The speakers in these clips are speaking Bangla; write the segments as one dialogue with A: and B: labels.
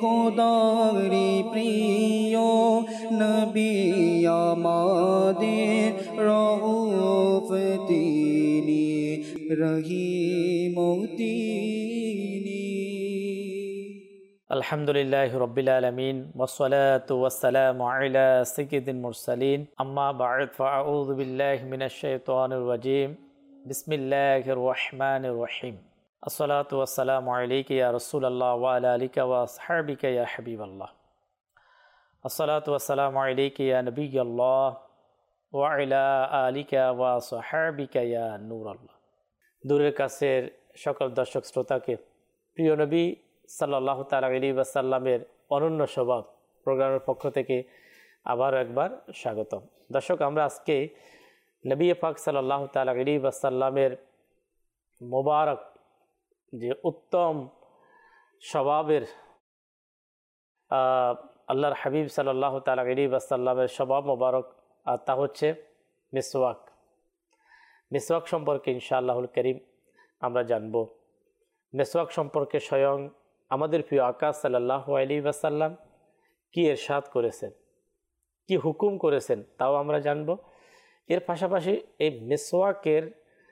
A: খোদারি প্রিয় নবী আমাদের রউফ তিনি রহিম তিনি।
B: আলহামদুলিল্লাহি রাব্বিল আলামিন ওয়াসসালাতু ওয়াসসালামু আলা সাইয়্যিদিল মুরসালিন আম্মা বা'দ ফাআউযু বিল্লাহি মিনাশ শাইতানির রাজীম বিসমিল্লাহির রহমানির রহিম আসসালাতু ওয়াসসালামু আলাইকা ইয়া রাসূলুল্লাহ ওয়া আলা আলিকা ওয়া আসহাবিকা ইয়া হাবিবাল্লাহ আসসালাতু ওয়াসসালামু আলাইকা ইয়া নবিয়াল্লাহ ওয়া আলা আলিকা ওয়া আসহাবিকা ইয়া নূরাল্লাহ। দূরের কাছের সকল দর্শক শ্রোতাকে প্রিয় নবী সাল্লাল্লাহু তাআলা আলাইহি ওয়াসাল্লামের অনন্য স্বভাব প্রোগ্রামের পক্ষ থেকে আবার একবার স্বাগতম। দর্শক, আমরা আজকে নবী পাক সাল্লাল্লাহু তাআলা আলাইহি ওয়াসাল্লামের মোবারক যে উত্তম স্বভাবের আল্লাহর হাবিব সাল্লাল্লাহু তাআলা আলাইহি ওয়াসাল্লামের স্বভাব মোবারক, আর তা হচ্ছে মিসওয়াক। মিসওয়াক সম্পর্কে ইনশাআল্লাহুল কারীম আমরা জানব। মিসওয়াক সম্পর্কে স্বয়ং আমাদের প্রিয় আকা সাল্লাল্লাহু আলাইহি ওয়াসাল্লাম কি ইরশাদ করেছেন, কি হুকুম করেছেন, তাও আমরা জানব। এর পাশাপাশি এই মিসওয়াকের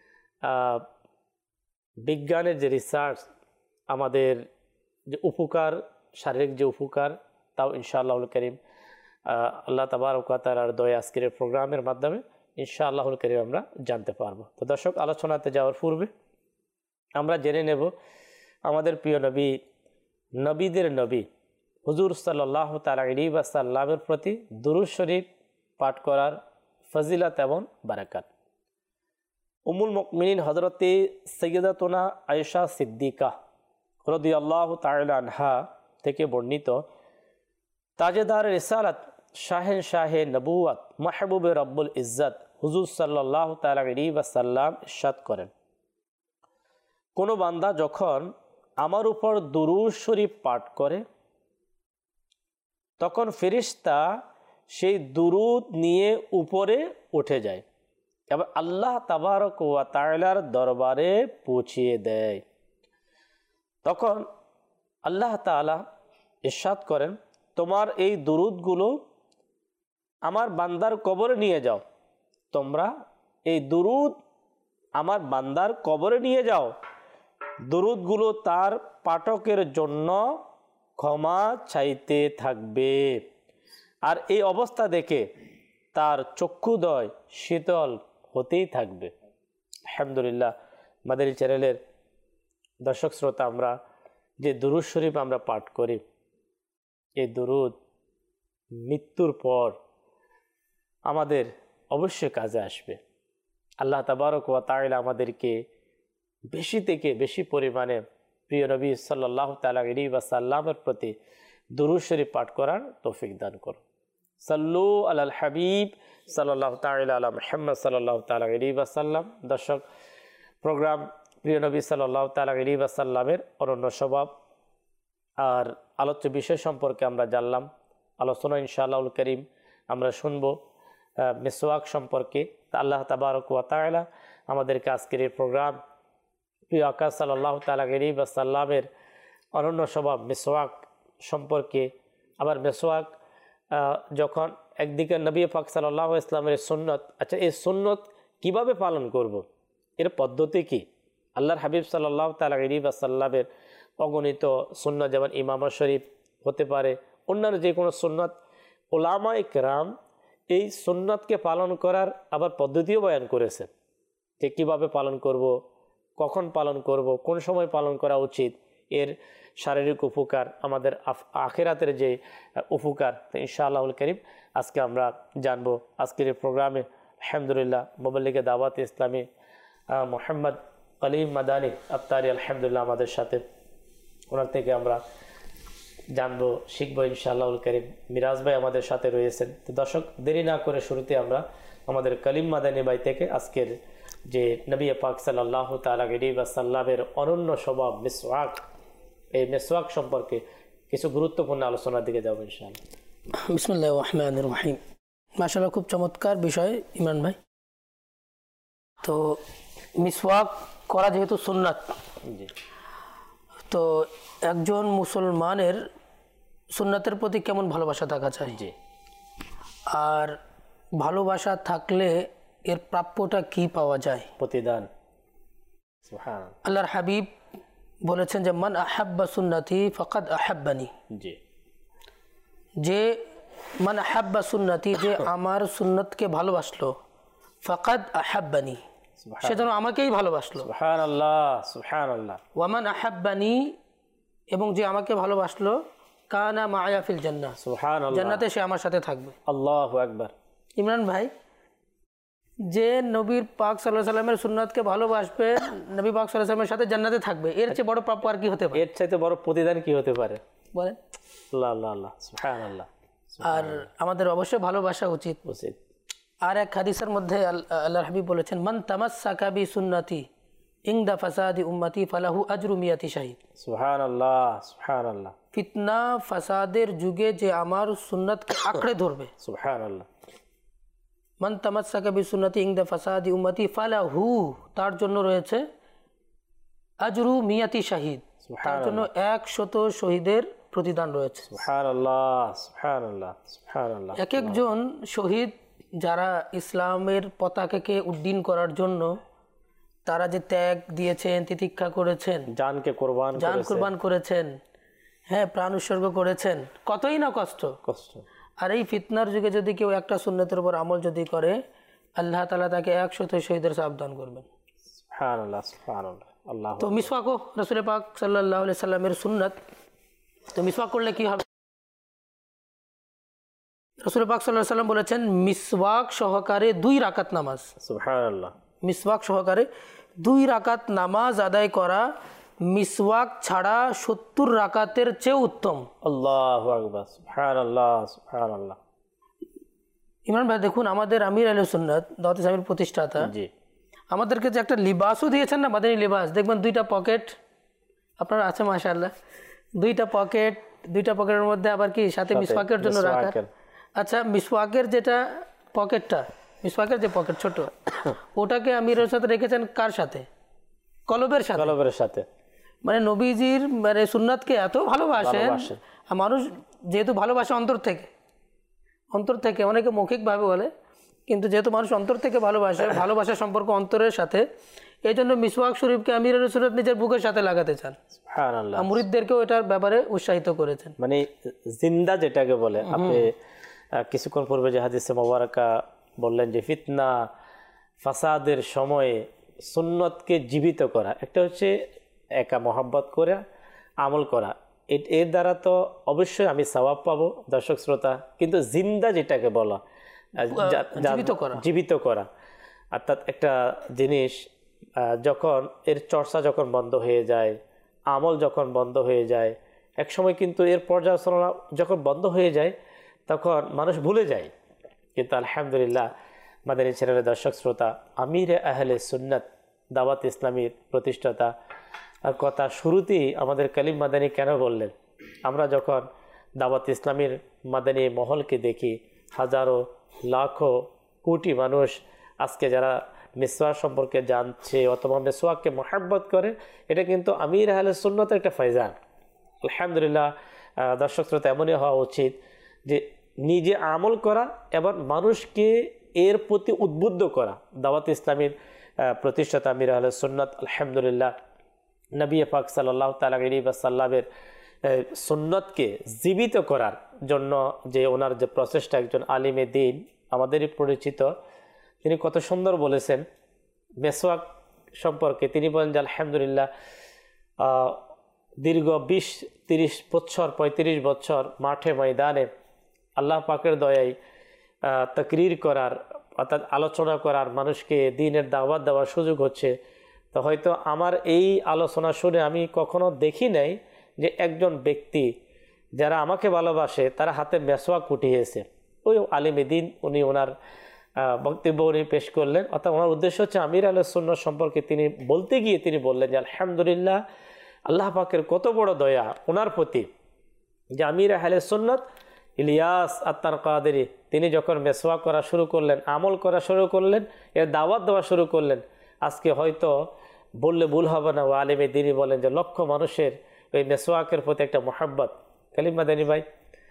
B: বিজ্ঞানের যে রিসার্চ, আমাদের যে উপকার, শারীরিক যে উপকার, তাও ইনশাআল্লাহুল কারীম আল্লাহ তাবারক ওয়া তাআলার দয়া আজকের প্রোগ্রামের মাধ্যমে ইনশাআল্লাহুল কারীম আমরা জানতে পারবো। তো দর্শক, আলোচনাতে যাওয়ার পূর্বে আমরা জেনে নেব আমাদের প্রিয় নবী, নবীদের নবী হুজুর সাল্লাল্লাহু তাআলা আলাইহি ওয়াসাল্লামের প্রতি দুরূদ শরীফ পাঠ করার ফজিলত এবং বারাকাত। উম্মুল মুমিনিন হযরতে সাইয়্যিদাতুনা আয়েশা সিদ্দিকা রাদিয়াল্লাহু তাআলা আনহা থেকে বর্ণিত, তাজেদার রিসালাত শাহে নবুয়ত মাহবুবে রব্বুল ইজ্জত হুজুর সাল্লাল্লাহু তাআলা আলাইহি ওয়াসাল্লাম ইরশাদ করেন, কোনো বান্দা যখন আমার উপর দুরূদ শরীফ পাঠ করে তখন ফেরেশতা সেই দুরূদ নিয়ে উপরে উঠে যায় এবং আল্লাহ তাবারক ওয়া তাআলার দরবারে পৌঁছিয়ে দেয়। তখন আল্লাহ তাআলা ইরশাদ করেন, তোমার এই দুরূদগুলো আমার বান্দার কবরে নিয়ে যাও, তোমরা এই দুরূদ আমার বান্দার কবরে নিয়ে যাও, দুরূদগুলো তার পাঠকের জন্য ক্ষমা চাইতে থাকবে, আর এই অবস্থা দেখে তার চক্ষুদয় শীতল হতেই থাকবে। আলহামদুলিল্লাহ, মাদানী চ্যানেলের দর্শক শ্রোতা, আমরা যে দুরূদ শরীফ আমরা পাঠ করি, এই দুরূদ মৃত্যুর পর আমাদের অবশ্যই কাজে আসবে। আল্লাহ তাবারক ওয়া তাআলা আমাদেরকে বেশি থেকে বেশি পরিমাণে প্রিয় নবী সাল্লাল্লাহু তাআলা আলাইহি ওয়াসাল্লামের প্রতি দুরূদ শরীফ পাঠ করার তৌফিক দান করুন। সাল্লু আলাল হাবিব সাল্লাল্লাহু তাআলা আলা মুহাম্মদ সাল্লাল্লাহু তাআলা আলাইহি ওয়াসাল্লাম। দর্শক, প্রোগ্রাম প্রিয় নবী সাল্লাল্লাহু তাআলা আলাইহি ওয়াসাল্লামের অনন্য স্বভাব আর আলোচ্য বিষয় সম্পর্কে আমরা জানলাম। আলোচনা ইনশাআল্লাহুল কারীম আমরা শুনব মিসওয়াক সম্পর্কে। আল্লাহ তাবারক ওয়া তাআলা আমাদেরকে আজকের এই প্রোগ্রাম প্রিয় আকা সাল্লাল্লাহু তাআলা আলাইহি ওয়াসাল্লামের অনন্য স্বভাব মিসওয়াক সম্পর্কে, আবার মিসওয়াক যখন একদিকে নবী পাক সাল্লাল্লাহু আলাইহি ওয়াসাল্লামের সুন্নত, আচ্ছা এই সুন্নত কিভাবে পালন করব, এর পদ্ধতি কি? আল্লাহর হাবিব সাল্লাল্লাহু তাআলা আলাইহি ওয়াসাল্লামের অগণিত সুন্নত, যেমন ইমাম শরীফ হতে পারে, অন্যান্য যে কোনো সুন্নত, উলামায়ে কেরাম এই সুন্নতকে পালন করার আবার পদ্ধতিও বয়ান করেছে, যে কীভাবে পালন করব, কখন পালন করব, কোন সময় পালন করা উচিত, এর শারীরিক উপকার, আমাদের আখিরাতের যে উপকার, ইনশাআল্লাহুল কারীম আজকে আমরা জানবো আজকের এই প্রোগ্রামে। আলহামদুলিল্লাহ, মুবাল্লিগে দাওয়াত ইসলামী মোহাম্মদ কলিম মাদানী আত্তারি আলহামদুলিল্লাহ আমাদের সাথে, ওনার থেকে আমরা জানবো, শিখবো ইনশাআল্লাহুল কারীম। মিরাজ ভাই আমাদের সাথে রয়েছেন। তো দর্শক, দেরি না করে শুরুতে আমরা আমাদের কলিম মাদানী ভাই থেকে আজকের যে নবী পাক সাল্লাল্লাহু তাআলা আলাইহি ওয়াসাল্লামের অনন্য স্বভাব মিসওয়াক, এই মিসওয়াক সম্পর্কে কিছু গুরুত্বপূর্ণ আলোচনার দিকে যাব ইনশাআল্লাহ।
C: বিসমিল্লাহির রহমানির রহিম। মাশাআল্লাহ, খুব চমৎকার বিষয় ইমরান ভাই। তো মিসওয়াক করা যেহেতু সুন্নাত, তো একজন মুসলমানের সুন্নাতের প্রতি কেমন ভালোবাসা থাকা চাই,
B: জি,
C: আর ভালোবাসা থাকলে এর প্রাপ্যটা কি পাওয়া যায়।
B: প্রতিদান। সুবহানাল্লাহ।
C: আল্লাহর হাবিব বলেছেন যে মান আহাব্বা সুন্নতি ফাকাদ আহাব্বানি,
B: জি,
C: যে মান আহাব্বা সুন্নতি, যে আমার সুন্নতকে ভালোবাসলো, ফাকাদ আহাব্বানি, সে যেন আমাকেই ভালোবাসলো।
B: সুবহানাল্লাহ, সুবহানাল্লাহ।
C: ওয়ামান আহাব্বানি, এবং যে আমাকে ভালোবাসলো, কানা মায়া ফিল জান্নাহ,
B: সুবহানাল্লাহ,
C: জান্নাতে সে আমার সাথে থাকবে।
B: আল্লাহু আকবার।
C: ইমরান ভাই, যে নবীর পাক সাল্লাল্লাহু আলাইহি সাল্লামের সুন্নাতকে ভালোবাসবে, নবী পাক সাল্লাল্লাহু আলাইহি সাল্লামের সাথে জান্নাতে থাকবে, এর চেয়ে বড় প্রাপ্য আর কি হতে পারে?
B: এর চাইতে বড় প্রতিদান কি হতে পারে
C: বলেন।
B: আল্লাহ আল্লাহ আল্লাহ, সুবহানাল্লাহ।
C: আর আমাদের অবশ্যই ভালোবাসা উচিত।
B: উচিত।
C: আর এক হাদিসের মধ্যে আল্লাহর হাবিব বলেছেন মান তামাসসাকা বি সুন্নতি ইনদা ফাসাদি উম্মতি ফালাহু আজরু মিয়াতি শাহিদ।
B: সুবহানাল্লাহ, সুবহানাল্লাহ।
C: ফিতনা ফাসাদের যুগে যে আমার সুন্নতকে আঁকড়ে ধরবে,
B: সুবহানাল্লাহ।
C: মান তামাসসাকা বি সুন্নতি ইনদা ফাসাদি উম্মতি ফালাহু, তার জন্য রয়েছে আজরু মিয়াতি শাহিদ, তার জন্য 100 শহীদের প্রতিদান রয়েছে।
B: সুবহানাল্লাহ, সুবহানাল্লাহ, সুবহানাল্লাহ।
C: এক একজন শহীদ যারা ইসলামের পতাকাকে উড্ডীন করার জন্য তারা যে ত্যাগ দিয়েছেন, তিতিক্ষা করেছেন,
B: জানকে কোরবান
C: জান কুরবান করেছেন, হ্যাঁ, প্রাণ উৎসর্গ করেছেন, কতই না কষ্ট। আর এই ফিতনার যুগে যদি কেউ একটা সুন্নতের উপর আমল যদি করে, আল্লাহ তাআলা তাকে 100 শহীদের সাবধান করবেন।
B: সুবহানাল্লাহ, সুবহানাল্লাহ, আল্লাহ।
C: তো মিসওয়াকও রাসূল পাক সাল্লাল্লাহু আলাইহি সাল্লামের সুন্নাত। তো মিসওয়াক করলে কি হবে? রাসূল পাক সাল্লাল্লাহু আলাইহি সাল্লাম বলেছেন মিসওয়াক সহকারে 2 রাকাত নামাজ,
B: সুবহানাল্লাহ,
C: মিসওয়াক সহকারে 2 রাকাত নামাজ আদায় করা মিসওয়াক ছাড়া 70 রাকাতের চেয়ে উত্তম।
B: আল্লাহু আকবার, সুবহানাল্লাহ, সুবহানাল্লাহ।
C: ইমরান ভাই, দেখুন আমাদের আমির আহলে সুন্নাত দাওয়াত ইসলামের প্রতিষ্ঠাতা,
B: জি,
C: আমাদেরকে যে একটা লিবাসও দিয়েছেন না, মাদানী লিবাস, দেখবেন 2টা পকেট আপনার আছে মাশাআল্লাহ, 2টা পকেট, 2টা পকেটের মধ্যে আবার কি সাথে মিসওয়াকের জন্য রাখা। আচ্ছা, মিসওয়াকের যেটা পকেটটা, মিসওয়াকের যে পকেট ছোট, ওটাকে আমিরের সাথে রেখেছেন কার সাথে? কলবের সাথে।
B: কলবের সাথে।
C: মানে নবীজির মানে সুন্নাতকে এত ভালোবাসেন, আর মানুষ যেহেতু ভালোবাসে অন্তর থেকে, অন্তর থেকে, অনেকে মৌখিকভাবে বলে, কিন্তু যেহেতু মানুষ অন্তর থেকে ভালোবাসে, ভালোবাসার সম্পর্ক অন্তরের সাথে, এই জন্য মিসওয়াক শরীফকে আমিরের সুন্নাত নিজের বুকের সাথে লাগাতে চান।
B: সুবহানাল্লাহ।
C: মুরিদদেরকেও এটার ব্যাপারে উৎসাহিত করেছেন।
B: মানে জিন্দা যেটাকে বলে, আপনি কিছুক্ষণ পূর্বে যে হাদিসে মোবারকা বললেন যে ফিতনা ফাসাদের সময়ে সুন্নতকে জীবিত করা, একটা হচ্ছে একা মহব্বত করে আমল করা, এর দ্বারা তো অবশ্যই আমি সওয়াব পাবো দর্শক শ্রোতা, কিন্তু জিন্দা যেটাকে বলা, জীবিত করা, অর্থাৎ একটা জিনিস যখন এর চর্চা যখন বন্ধ হয়ে যায়, আমল যখন বন্ধ হয়ে যায়, এক সময় কিন্তু এর পর্যালোচনা যখন বন্ধ হয়ে যায় তখন মানুষ ভুলে যায়। কিন্তু আলহামদুলিল্লাহ মাদানী চ্যানেলের দর্শক শ্রোতা, আমির আহলে সুন্নাত দাওয়াত ইসলামীর প্রতিষ্ঠাতা কথা শুরুতেই আমাদের কালিম মাদানী কেন বললেন? আমরা যখন দাওয়াত ইসলামীর মাদানী মহলকে দেখি, হাজারো লাখো কোটি মানুষ আজকে যারা মিসওয়াক সম্পর্কে জানছে অথবা মিসওয়াককে মহব্বত করে, এটা কিন্তু আমির আহলে সুন্নাতের একটা ফায়জান। আলহামদুলিল্লাহ দর্শক শ্রোতা, এমনই হওয়া উচিত যে নিজে আমল করা এবং মানুষকে এর প্রতি উদ্বুদ্ধ করা। দাওয়াত ইসলামীর প্রতিষ্ঠাতা আমির আহলে সুন্নাত আলহামদুলিল্লাহ নবী পাক সাল্লাল্লাহু তাআলা আলাইহি ওয়াসাল্লামের সুন্নতকে জীবিত করার জন্য যে ওনার যে প্রচেষ্টা, একজন আলিমে দ্বীন আমাদেরই পরিচিত, তিনি কত সুন্দর বলেছেন মিসওয়াক সম্পর্কে। তিনি বলেন যে আলহামদুলিল্লাহ দীর্ঘ 20-30 বছর 35 বছর মাঠে ময়দানে আল্লাহ পাকের দয়ায় তাকরীর করার অর্থাৎ আলোচনা করার, মানুষকে দ্বীনের দাওয়াত দেওয়ার সুযোগ হচ্ছে। তো হয়তো আমার এই আলোচনা শুনে আমি কখনো দেখি নাই যে একজন ব্যক্তি যারা আমাকে ভালোবাসে তারা হাতে মিসওয়াক উঠিয়েছে। ওই আলিমে দ্বীন উনি ওনার বক্তব্য উনি পেশ করলেন, অর্থাৎ ওনার উদ্দেশ্য হচ্ছে আমির আহলে সুন্নাত সম্পর্কে তিনি বলতে গিয়ে তিনি বললেন যে আলহামদুলিল্লাহ আল্লাহ পাকের কত বড় দয়া ওনার প্রতি যে আমির আহলে সুন্নাত ইলিয়াস আত্মার কাদেরী তিনি যখন মিসওয়াক করা শুরু করলেন, আমল করা শুরু করলেন, এর দাওয়াত দেওয়া শুরু করলেন, আজকে হয়তো বললে ভুল হবে না, ও আলিমে দ্বীন বলেন যে লক্ষ মানুষের ওই মিসওয়াকের প্রতি একটা মহব্বত। কালিম মাদানী ভাই,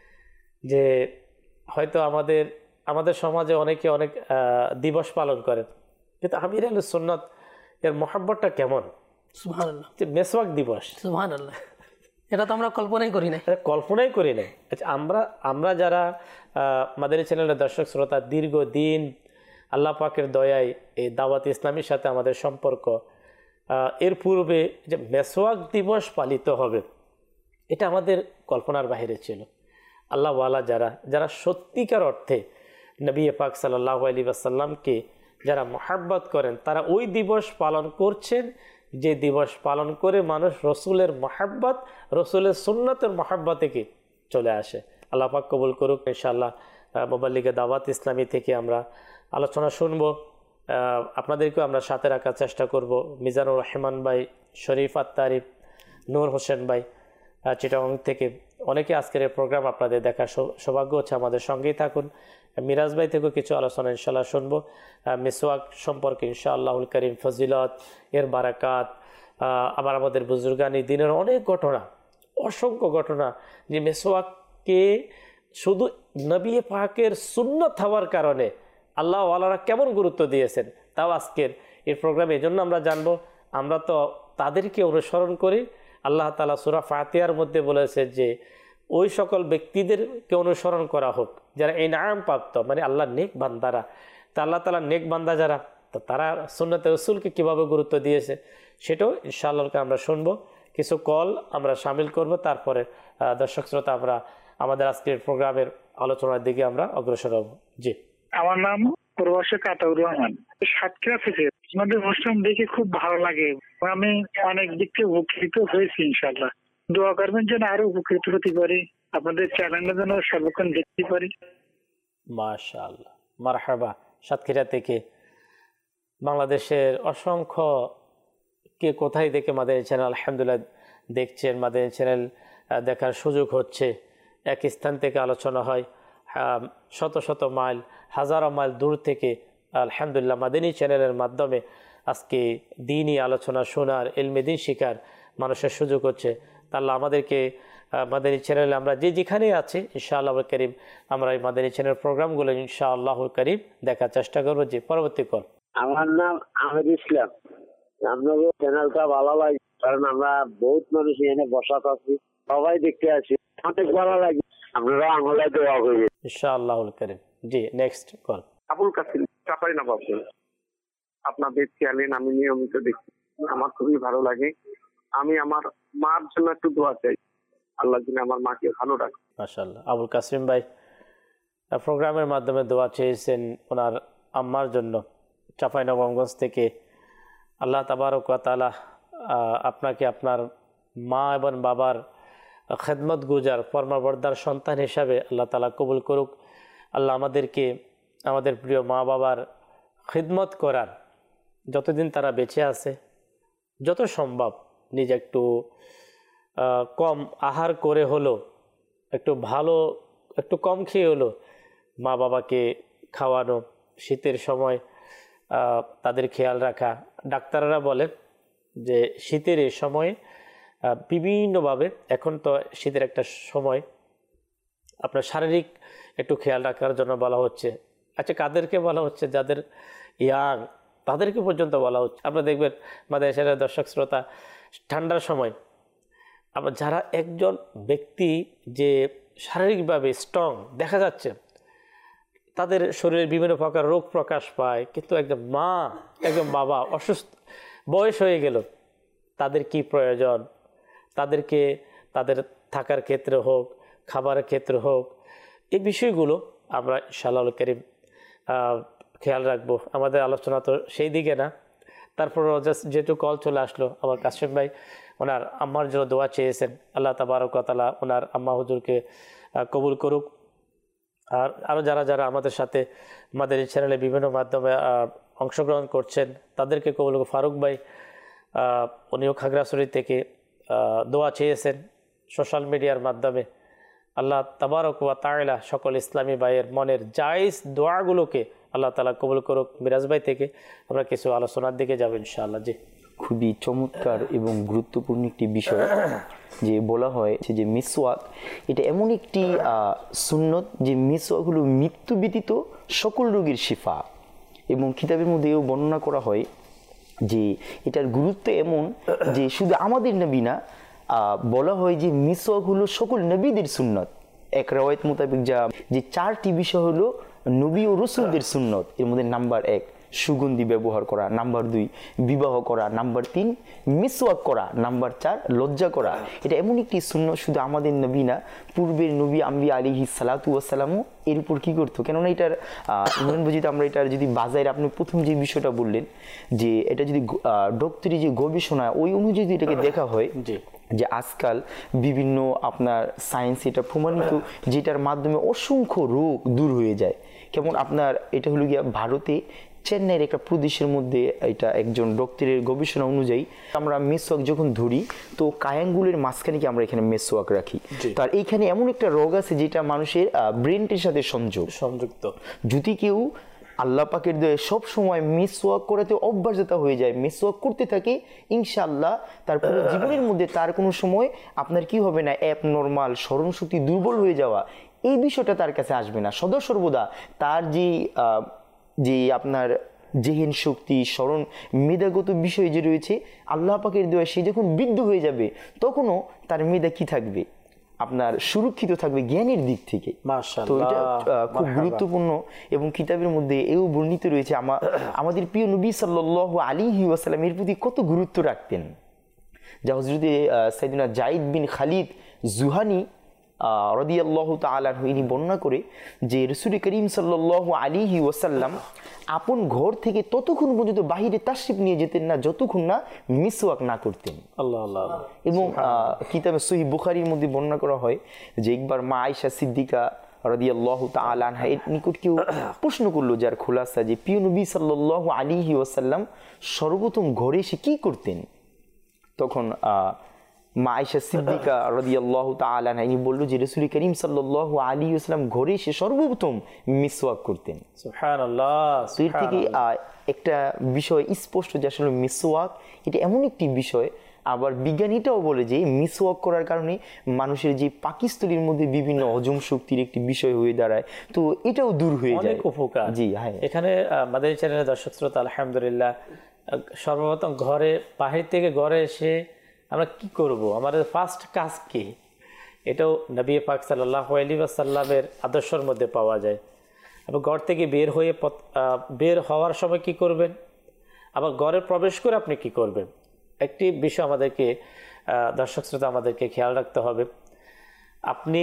B: যে হয়তো আমাদের সমাজে অনেকে অনেক দিবস পালন করেন, কিন্তু আমির আহলে সুন্নাত এর মহাব্বতটা কেমন?
C: সুবহানাল্লাহ,
B: যে মেসওয়াক দিবস,
C: সুবহানাল্লাহ, এটা তো আমরা কল্পনাই করি না,
B: কল্পনাই করি নাই। আচ্ছা, আমরা যারা মাদানী চ্যানেলের দর্শক শ্রোতা, দীর্ঘদিন আল্লাহ পাকের দয়ায় এই দাওয়াত ইসলামীর সাথে আমাদের সম্পর্ক, এর পূর্বে যে মেসওয়াক দিবস পালিত হবে এটা আমাদের কল্পনার বাইরে ছিল। আল্লাহওয়ালা যারা সত্যিকার অর্থে নবী পাক সাল্লাল্লাহু আলাইহি ওয়াসাল্লামকে যারা মহাব্বত করেন, তারা ওই দিবস পালন করছেন যে দিবস পালন করে মানুষ রসুলের মহাব্বত, রসুলের সুন্নতের মহাব্বত থেকে চলে আসে। আল্লাহ পাক কবুল করুক। ইনশাআল্লাহ মোবাল্লিগে দাওয়াত ইসলামী থেকে আমরা আলোচনা শুনবো, আপনাদেরকেও আমরা সাথে রাখার চেষ্টা করব। মিজানুর রহমান ভাই, শরীফ আত্তারিফ, নূর হোসেন ভাই চিটাগং থেকে, অনেকে আজকের এই প্রোগ্রাম আপনাদের দেখার সৌভাগ্য হচ্ছে। আমাদের সঙ্গেই থাকুন। মিরাজ ভাই থেকেও কিছু আলোচনা ইনশাআল্লাহ শুনবো মিসওয়াক সম্পর্কে, ইনশাআল্লাহুল করিম, ফজিলত, এর বারাকাত, আবার আমাদের বুজুর্গানি দিনের অনেক ঘটনা, অসংখ্য ঘটনা, যে মিসওয়াককে শুধু নবী পাকের সুন্নত হওয়ার কারণে আল্লাহ ওয়ালারা কেমন গুরুত্ব দিয়েছেন, তাও আজকের এই প্রোগ্রামে এই জন্য আমরা জানবো। আমরা তো তাদেরকে অনুসরণ করি। আল্লাহ তাআলা সূরা ফাতিহার মধ্যে বলেছে যে ওই সকল ব্যক্তিদেরকে অনুসরণ করা হোক যারা ইনআম প্রাপ্ত, মানে আল্লাহর নেক বান্দারা। তা আল্লাহ তাআলার নেক বান্দা যারা, তো তারা সুন্নতে রাসূলকে কীভাবে গুরুত্ব দিয়েছে সেটাও ইনশাআল্লাহ আমরা শুনবো। কিছু কল আমরা শামিল করব, তারপরে দর্শক শ্রোতা আমরা আমাদের আজকের প্রোগ্রামের আলোচনার দিকে আমরা অগ্রসর হব। জি,
D: আমার নাম প্রবাসী কাতাউর রহমান, সাতক্ষীরা থেকে। আপনাদের অনুষ্ঠান দেখে খুব ভালো লাগে, আমি অনেক দিক থেকে উপকৃত হয়েছি। ইনশাআল্লাহ দোয়া করবেন যেন আরো উপকৃত হতে পারি, আপনাদের চ্যানেলের জন্য সর্বক্ষণ দেখতে পারি।
B: মাশাআল্লাহ, মারহাবা। সাতক্ষীরা থেকে বাংলাদেশের অসংখ্য কে কোথায় দেখে মাদানী চ্যানেল আলহামদুলিল্লাহ দেখছেন, মাদানী চ্যানেল দেখার সুযোগ হচ্ছে। এক স্থান থেকে আলোচনা হয়, শত শত মাইল, হাজারো মাইল দূর থেকে আলহামদুলিল্লাহ মাদানী চ্যানেলের মাধ্যমে আজকে দিনই আলোচনা শোনার, ইলমে দ্বীন শিখার মানুষের সুযোগ হচ্ছে। তাহলে আমাদেরকে মাদানী চ্যানেলে আমরা যেখানেই আছি ইনশাআল্লাহ করিম আমরা এই মাদানী চ্যানেল প্রোগ্রামগুলো ইনশাআল্লাহ করিম দেখার চেষ্টা করবো। যে পরবর্তী কল।
E: আমার নাম আহমেদ ইসলাম। আপনাদের চ্যানেলটা ভালো লাগে, কারণ আমরা বহুত মানুষ এখানে বসাত আছি, সবাই দেখতে আছি, অনেক ভালো লাগে। আপনারা আঙুলে দোয়া করবেন
B: ইনশাআল্লাহ করিম। জি, নেক্সট কল।
F: আবুল কাসিম, চাপাই নবাব। আপনাদের চ্যানেল আমি নিয়মিত দেখি, আমার খুবই ভালো লাগে। আমি আমার মার জন্য একটু দোয়া চাই, আল্লাহ যেন আমার মাকে ভালো রাখে।
B: মাশাআল্লাহ, আবুল কাসিম ভাই প্রোগ্রামের মাধ্যমে দোয়া চেয়েছেন ওনার আম্মার জন্য চাঁপাইনবাবগঞ্জ থেকে। আল্লাহ তাবারক ওয়া তাআলা আপনাকে আপনার মা এবং বাবার খেদমত গুজার ফরমাবরদার সন্তান হিসাবে আল্লাহ তাআলা কবুল করুক। আল্লাহ আমাদেরকে আমাদের প্রিয় মা বাবার খিদমত করার, যতদিন তারা বেঁচে আছে যত সম্ভব নিজে একটু কম আহার করে হলো, একটু ভালো, একটু কম খেয়ে হলো মা বাবাকে খাওয়ানো, শীতের সময় তাদের খেয়াল রাখা। ডাক্তাররা বলেন যে শীতের এই সময়ে বিভিন্নভাবে, এখন তো শীতের একটা সময়, আপনার শারীরিক একটু খেয়াল রাখার জন্য বলা হচ্ছে। আচ্ছা, কাদেরকে বলা হচ্ছে? যাদের ইয়াং তাদেরকে পর্যন্ত বলা হচ্ছে। আপনারা দেখবেন আমাদের দেশের দর্শক শ্রোতা, ঠান্ডার সময় আবার যারা একজন ব্যক্তি যে শারীরিকভাবে স্ট্রং দেখা যাচ্ছে, তাদের শরীরে বিভিন্ন প্রকার রোগ প্রকাশ পায়, কিন্তু একজন মা একজন বাবা অসুস্থ, বয়স হয়ে গেল, তাদের কি প্রয়োজন, তাদেরকে তাদের থাকার ক্ষেত্রে হোক, খাবারের ক্ষেত্রে হোক, এই বিষয়গুলো আমরা ইনশাআল্লাহ কারীম খেয়াল রাখবো। আমাদের আলোচনা তো সেই দিকে না, তারপরও যেহেতু কল চলে আসলো, আমার কাসিম ভাই ওনার আম্মার জন্য দোয়া চেয়েছেন। আল্লাহ তাবারক ওয়া তাআলা ওনার আম্মা হুজুরকে কবুল করুক। আর আরও যারা যারা আমাদের সাথে আমাদের এই চ্যানেলে বিভিন্ন মাধ্যমে অংশগ্রহণ করছেন তাদেরকে কবুল করুক। ফারুক ভাই উনিও খাগড়াছড়ি থেকে দোয়া চেয়েছেন সোশ্যাল মিডিয়ার মাধ্যমে। আল্লাহ তাবারক ওয়া তাআলা সকল ইসলামী ভাইয়ের মনের জায়েজ দোয়াগুলোকে আল্লাহ তাআলা কবুল করুক। মিরাজ ভাই থেকে আমরা কিছু আলোচনার দিকে যাব ইনশাআল্লাহ। জি,
G: খুবই চমৎকার এবং গুরুত্বপূর্ণ একটি বিষয়, যে বলা হয় যে মিসওয়াক এটা এমন একটি সুন্নত যে মিসওয়াক হলো মৃত্যু ব্যতীত সকল রোগের শিফা। এবং কিতাবের মধ্যে এও বর্ণনা করা হয় যে এটার গুরুত্ব এমন যে শুধু আমাদের নবী না, বলা হয় যে মিসওয়াক হলো সকল নবীদের সুন্নত। এক রওয়ায়াত মোতাবেক যে 4টি বিষয় হলো নবী ও রাসূলদের সুন্নত। এর মধ্যে নাম্বার 1 সুগন্ধি ব্যবহার করা, নাম্বার 2 বিবাহ করা, নাম্বার 3 মিসওয়াক করা, নাম্বার 4 লজ্জা করা। এটা এমন একটি সুন্নত শুধু আমাদের নবী না, পূর্বের নবী আম্বিয়া আলাইহিস সালাতু ওয়াস সালামও এর উপর কি করতো। কেননা এটার ইমরান ভাই, আমরা এটার যদি বাজারে আপনি প্রথম যে বিষয়টা বললেন যে এটা যদি ডক্টরি যে গবেষণা ওই অনুযায়ী যদি এটাকে দেখা হয় যে আজকাল বিভিন্ন আপনার সায়েন্স এটা প্রমাণিত যেটার মাধ্যমে অসংখ্য রোগ দূর হয়ে যায়। কেমন আপনার এটা হলো গিয়া ভারতে চেন্নাইয়ের একটা প্রদেশের মধ্যে এটা একজন ডক্টরের গবেষণা অনুযায়ী আমরা মেসওয়াক যখন ধরি তো কায়াঙ্গুলের মাঝখানে কি আমরা এখানে মেসওয়াক রাখি, তার এইখানে এমন একটা রোগ আছে যেটা মানুষের ব্রেনটির সাথে সংযুক্ত। যদি কেউ আল্লাহ পাকের দয়ায় সব সময় মিসওয়াক করাতে অভ্যাসতা হয়ে যায়, মিসওয়াক করতে থাকে, ইনশাআল্লাহ তার পুরো জীবনের মধ্যে তার কোনো সময় আপনার কি হবে না, অ্যাবনরমাল স্মরণ শক্তি দুর্বল হয়ে যাওয়া এই বিষয়টা তার কাছে আসবে না। সদা সর্বদা তার যে আপনার জেহেন শক্তি, স্মরণ, মেধাগত বিষয় যে রয়েছে আল্লাহ পাকের দয়ায় সে যখন বৃদ্ধ হয়ে যাবে তখনও তার মেধা কি থাকবে, আপনার সুরক্ষিত থাকবে জ্ঞানের দিক থেকে। তো এটা খুব গুরুত্বপূর্ণ। এবং কিতাবের মধ্যে এও বর্ণিত রয়েছে আমাদের প্রিয় নবী সাল্লাল্লাহু আলাইহি ওয়াসাল্লাম এর প্রতি কত গুরুত্ব রাখতেন। যা হযরতে সাইয়েদনা যায়েদ বিন খালিদ জুহানি রাদিয়াল্লাহু তাআলা আনহু ইনি বর্ণনা করে যে রাসূল করিম সাল্লাল্লাহু আলাইহি ওয়াসাল্লাম আপন ঘর থেকে ততক্ষণ পর্যন্ত বাহিরে তাশরিফ নিয়ে যেতেন না যতক্ষণ না মিসওয়াক না করতেন। আল্লাহ আল্লাহ। এবং কিতাবে সহিহ বুখারীর মধ্যে বর্ণনা করা হয় যে একবার মা আয়েশা সিদ্দিকা রাদিয়াল্লাহু তাআলা আনহা এর নিকট কেউ প্রশ্ন করলো, যার খোলাসা যে প্রিয় নবী সাল্লাল্লাহু আলাইহি ওয়াসাল্লাম সর্বপ্রথম ঘরে এসে কি করতেন। তখন মা আয়েশা সিদ্দিকা রাদিয়াল্লাহু তাআলা আনহা বলল যে রাসূল করিম সাল্লাল্লাহু আলাইহি ওয়াসাল্লাম ঘরে এসে সর্বপ্রথম মিসওয়াক করতেন। সুবহানাল্লাহ। এর থেকে একটা বিষয় স্পষ্ট যে আসলে মিসওয়াক এটা এমন একটি বিষয়, আবার বিজ্ঞানীটাও বলে যে মিসওয়াক করার কারণে মানুষের যে পাকস্থলীর মধ্যে বিভিন্ন হজম শক্তির একটি বিষয় হয়ে দাঁড়ায়, তো এটাও দূর হয়ে যায়। অনেক উপকার। জি হ্যাঁ।
B: এখানে মাদানী চ্যানেলের দর্শক শ্রোতা আলহামদুলিল্লাহ, সর্বপ্রথম বাহির থেকে ঘরে এসে আমরা কি করব, আমাদের ফার্স্ট কাজ কি, এটাও নবী পাক সাল্লাল্লাহু আলাইহি ওয়াসাল্লামের আদর্শের মধ্যে পাওয়া যায়। আবার ঘর থেকে বের হওয়ার সময় কি করবেন, আবার ঘরে প্রবেশ করে আপনি কি করবেন, একটি বিষয় আমাদেরকে দর্শক শ্রোতা আমাদেরকে খেয়াল রাখতে হবে। আপনি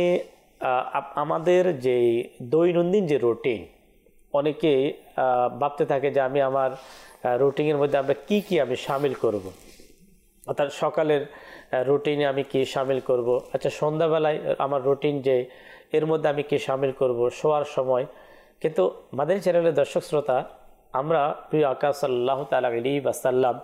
B: আমাদের যে দৈনন্দিন যে রুটিন, অনেকে ভাবতে থাকে যে আমি আমার রুটিনের মধ্যে আমরা কি আমি শামিল করব, অর্থাৎ সকালের রুটিনে আমি কি শামিল করব, আচ্ছা সন্ধ্যাবেলায় আমার রুটিন যে এর মধ্যে আমি কি শামিল করব, শোয়ার সময়। কিন্তু মাদানী চ্যানেলের দর্শক শ্রোতা, আমরা প্রিয় আকা সাল্লাল্লাহু তাআলা আলাইহি ওয়াসাল্লাম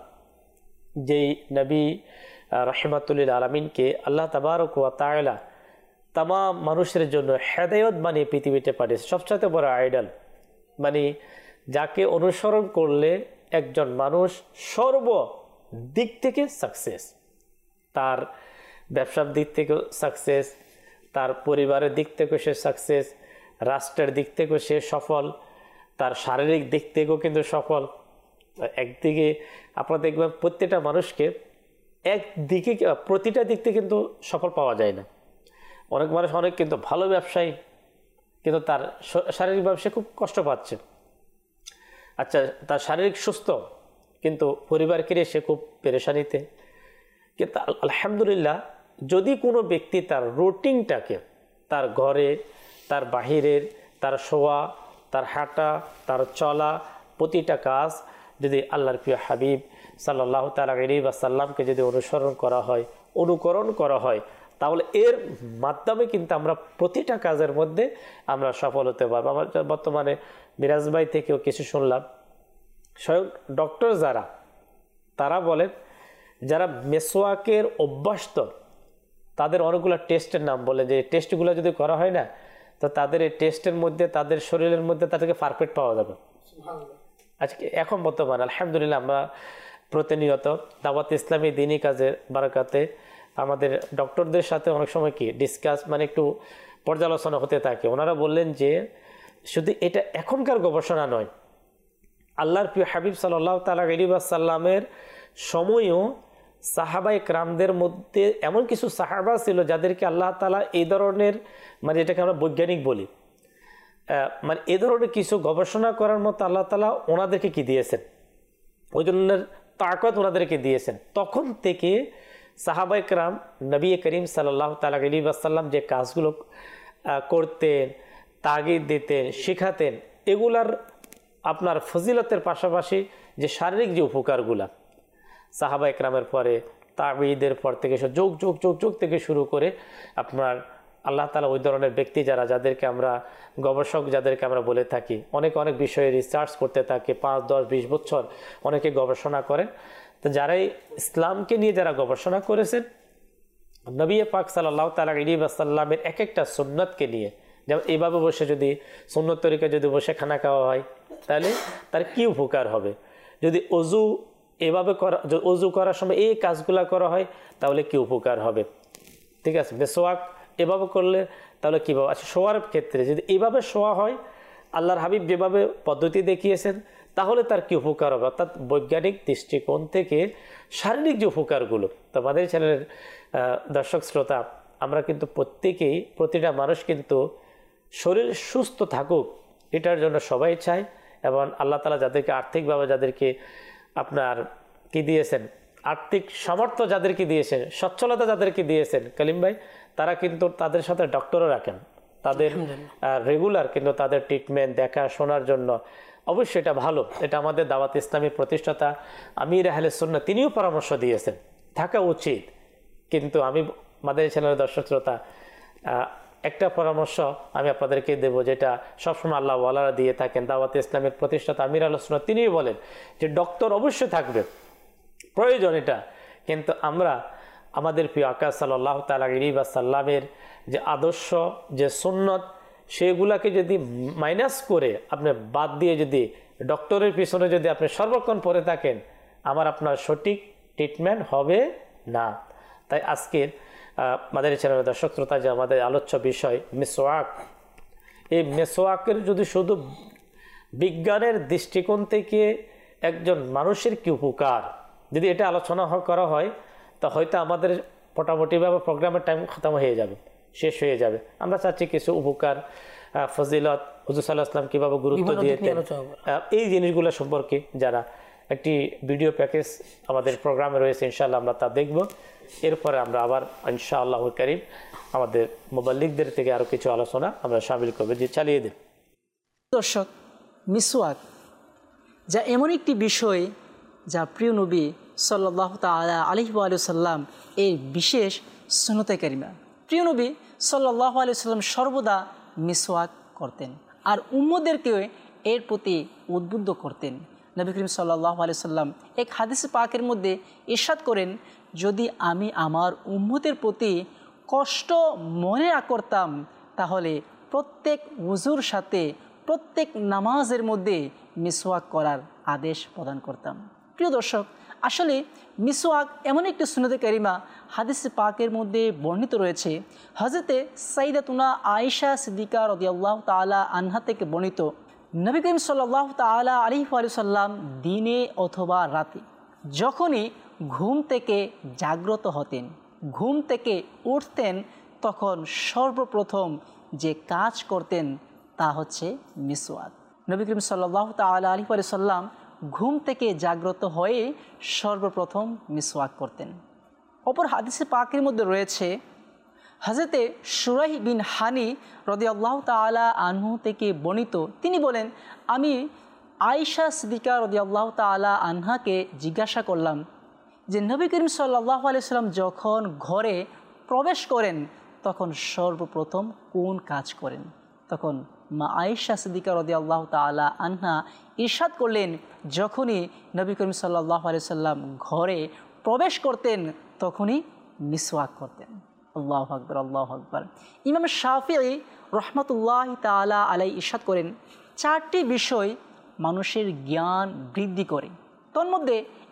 B: যেই নবী রাহমাতুল লিল আলামিনকে আল্লাহ তাবারক ওয়া তাআলা তামাম মানুষের জন্য হেদায়েত বানিয়ে পৃথিবীতে পাঠিয়েছে, সবচেয়ে বড় আইডল, মানে যাকে অনুসরণ করলে একজন মানুষ সর্ব দিক থেকে সাকসেস, তার ব্যবসার দিক থেকেও সাকসেস, তার পরিবারের দিক থেকেও সে সাকসেস, রাষ্ট্রের দিক থেকেও সে সফল, তার শারীরিক দিক থেকেও কিন্তু সফল। একদিকে আপনারা দেখবেন প্রত্যেকটা মানুষকে একদিকে প্রতিটা দিক থেকে কিন্তু সফল পাওয়া যায় না। অনেক মানুষ অনেক কিন্তু ভালো ব্যবসায়ী, কিন্তু তার শারীরিকভাবে সে খুব কষ্ট পাচ্ছে। আচ্ছা, তার শারীরিক সুস্থ কিন্তু পরিবারকে নিয়ে সে খুব পেরেশানিতে। কিন্তু আলহামদুলিল্লাহ, যদি কোনো ব্যক্তি তার রুটিনটাকে, তার ঘরে, তার বাহিরের, তার শোয়া, তার হাঁটা, তার চলা, প্রতিটা কাজ যদি আল্লাহর প্রিয় হাবিব সাল্লাল্লাহু তাআলা আলাইহি ওয়াসাল্লামকে যদি অনুকরণ করা হয়, তাহলে এর মাধ্যমে কিন্তু আমরা প্রতিটা কাজের মধ্যে আমরা সফল হতে পারবো। আমার বর্তমানে মিরাজ ভাই থেকেও কিছু শুনলাম, স্বয়ং ডক্টর যারা, তারা বলেন যারা মেসওয়াকের অভ্যস্ত, তাদের অনেকগুলো টেস্টের নাম বলে, যে টেস্টগুলো যদি করা হয় না, তো তাদের এই টেস্টের মধ্যে তাদের শরীরের মধ্যে তাদেরকে পারফেক্ট পাওয়া যাবে। আজকে এখন বর্তমানে আলহামদুলিল্লাহ আমরা প্রতিনিয়ত দাওয়াত ইসলামী দিনী কাজের বারাকাতে আমাদের ডক্টরদের সাথে অনেক সময় কি ডিসকাস মানে একটু পর্যালোচনা হতে থাকে। ওনারা বললেন যে শুধু এটা এখনকার গবেষণা নয়, আল্লাহর প্রিয় হাবিব সাল্লাল্লাহু তাআলা আলাইহি ওয়াসাল্লামের সময়ও সাহাবায়ে কেরামদের মধ্যে এমন কিছু সাহাবা ছিল যাদেরকে আল্লাহ তাআলা এই ধরনের মানে এটাকে আমরা বৈজ্ঞানিক বলি, মানে এ ধরনের কিছু গবেষণা করার মতো আল্লাহ তাআলা ওনাদেরকে কি দিয়েছেন, ওই ধরনের তাকত ওনাদেরকে দিয়েছেন। তখন থেকে সাহাবায়ে কেরাম নবী করিম সাল্লাল্লাহু তাআলা আলাইহি ওয়াসাল্লাম যে কাজগুলো করতেন, তাগিদ দিতেন, শেখাতেন, এগুলার আপনার ফজিলতের পাশাপাশি যে শারীরিক যে উপকারগুলা সাহাবায়ে কেরামের পরে তাবিঈদের পর থেকে যোগ যোগ যোগ যোগ থেকে শুরু করে আপনার আল্লাহ তাআলা ওই ধরনের ব্যক্তি যারা যাদেরকে আমরা গবেষক যাদেরকে আমরা বলে থাকি, অনেক অনেক বিষয়ে রিসার্চ করতে থাকে, 5, 10, 20 বছর অনেকে গবেষণা করেন। তো যারাই ইসলামকে নিয়ে যারা গবেষণা করেছেন নবী পাক সাল্লাল্লাহু তাআলা আলাইহি ওয়াসাল্লামের এক একটা সুন্নতকে নিয়ে, যেমন এইভাবে বসে যদি সুন্নত তরিকা যদি বসে খানা খাওয়া হয় তাহলে তার কি উপকার হবে, যদি অজু এভাবে করা অজু করার সময় এই কাজগুলা করা হয় তাহলে কি উপকার হবে, ঠিক আছে, মেসওয়াক এভাবে করলে তাহলে কীভাবে, আচ্ছা শোয়ার ক্ষেত্রে যদি এইভাবে শোয়া হয় আল্লাহর হাবিব যেভাবে পদ্ধতি দেখিয়েছেন তাহলে তার কি উপকার হবে, অর্থাৎ বৈজ্ঞানিক দৃষ্টিকোণ থেকে শারীরিক যে উপকারগুলো। তো আমাদের চ্যানেলের দর্শক শ্রোতা, আমরা কিন্তু প্রত্যেকেই প্রতিটা মানুষ কিন্তু শরীর সুস্থ থাকুক এটার জন্য সবাই চায়, এবং আল্লাহ তাআলা যাদেরকে আর্থিকভাবে যাদেরকে আপনার কি দিয়েছেন, আর্থিক সামর্থ্য যাদেরকে দিয়েছেন, সচ্ছলতা যাদেরকে দিয়েছেন কলিম ভাই, তারা কিন্তু তাদের সাথে ডক্টরও রাখেন, তাদের রেগুলার কিন্তু তাদের ট্রিটমেন্ট দেখাশোনার জন্য। অবশ্যই এটা ভালো, এটা আমাদের দাওয়াত ইসলামীর প্রতিষ্ঠাতা আমির আহলে সুন্নাহ তিনিও পরামর্শ দিয়েছেন, থাকা উচিত। কিন্তু আমি আমাদের চ্যানেলের দর্শক শ্রোতা একটা পরামর্শ আমি আপনাদেরকে দেব, যেটা সবসময় আল্লাহ ওয়ালারা দিয়ে থাকেন। দাওয়াত ইসলামের প্রতিষ্ঠাতা আমির আহলে সুন্নাহ তিনিই বলেন যে ডক্টর অবশ্যই থাকবে, প্রয়োজন এটা, কিন্তু আমরা আমাদের প্রিয় আকা সাল্লাল্লাহু তাআলা আলাইহি ওয়াসাল্লামের যে আদর্শ যে সুন্নত সেগুলাকে যদি মাইনাস করে আপনি বাদ দিয়ে যদি ডক্টরের পিছনে যদি আপনি সর্বক্ষণ পড়ে থাকেন, আপনার সঠিক ট্রিটমেন্ট হবে না। তাই আজকের আমাদের চ্যানেলের দর্শক শ্রোতা যে আমাদের আলোচ্য বিষয় মেসওয়াক, এই মেসওয়াকের যদি শুধু বিজ্ঞানের দৃষ্টিকোণ থেকে একজন মানুষের কি উপকার যদি এটা আলোচনা করা হয় তা হয়তো আমাদের মোটামুটিভাবে প্রোগ্রামের টাইম খতম হয়ে যাবে, শেষ হয়ে যাবে। আমরা চাচ্ছি কিছু উপকার, ফজিলত, হুজুর সাল্লাল্লাহু আলাইহি ওয়াসাল্লাম কিভাবে গুরুত্ব দিয়েছেন এই জিনিসগুলো সম্পর্কে যারা একটি ভিডিও প্যাকেজ আমাদের প্রোগ্রামে রয়েছে, ইনশাআল্লাহ আমরা তা দেখব। এরপরে আমরা আবার ইনশাআল্লাহ কারীম আমাদের মুবাল্লিগদের থেকে আরও কিছু আলোচনা আমরা শামিল করবো, যে চালিয়ে দেব।
H: দর্শক, মিসওয়াক যা এমন একটি বিষয় যা প্রিয় নবী সাল্লাল্লাহু তাআলা আলাইহি ওয়াসাল্লাম এর বিশেষ সুন্নতে কারিমা। প্রিয় নবী সাল্লাল্লাহু আলাইহি ওয়াসাল্লাম সর্বদা মিসওয়াক করতেন আর উম্মতদেরকে এর প্রতি উদ্বুদ্ধ করতেন। নবী করিম সাল্লাল্লাহু আলাইহি ওয়াসাল্লাম এক হাদিস পাকের মধ্যে ইরশাদ করেন, যদি আমি আমার উম্মতের প্রতি কষ্ট মনে না করতাম তাহলে প্রত্যেক ওযুর সাথে প্রত্যেক নামাজের মধ্যে মিসওয়াক করার আদেশ প্রদান করতাম। প্রিয় দর্শক, আসলে মিসওয়াক এমন একটি সুন্নতে কারিমা হাদিস পাকের মধ্যে বর্ণিত রয়েছে। হযরতে সাইয়্যিদাতুনা আয়েশা সিদ্দিকা রাদিয়াল্লাহু তাআলা আনহা থেকে বর্ণিত, নবী করিম সাল্লাল্লাহু তাআলা আলাইহি ওয়াসাল্লাম দিনে অথবা রাতে যখনই ঘুম থেকে জাগ্রত হতেন, ঘুম থেকে উঠতেন, তখন সর্বপ্রথম যে কাজ করতেন তা হচ্ছে মিসওয়াক। নবী করিম সাল্লাল্লাহু তাআলা আলাইহি ওয়াসাল্লাম ঘুম থেকে জাগ্রত হয়ে সর্বপ্রথম মিসওয়াক করতেন। অপর হাদিসে পাকের মধ্যে রয়েছে, হযরতে শুরাইহ বিন হানি রাদিয়াল্লাহু তাআলা আনহু থেকে বর্ণিত, তিনি বলেন, আমি আয়েশা সিদ্দিকা রাদিয়াল্লাহু তাআলা আনহাকে জিজ্ঞাসা করলাম যে নবী করিম সাল্লাল্লাহু আলাইহি ওয়াসাল্লাম যখন ঘরে প্রবেশ করেন তখন সর্বপ্রথম কোন কাজ করেন? তখন মা আয়েশা সিদ্দিকা রাদিয়াল্লাহু তাআলা আনহা ইরশাদ করলেন, যখনই নবী করিম সাল্লাল্লাহু আলাইহি ওয়াসাল্লাম ঘরে প্রবেশ করতেন তখনই মিসওয়াক করতেন। আল্লাহু আকবার, আল্লাহু আকবার। ইমাম শাফিঈ রাহমাতুল্লাহি তাআলা আলাইহি ইরশাদ করেন, 4টি বিষয় মানুষের জ্ঞান বৃদ্ধি করে, তন্মধ্যে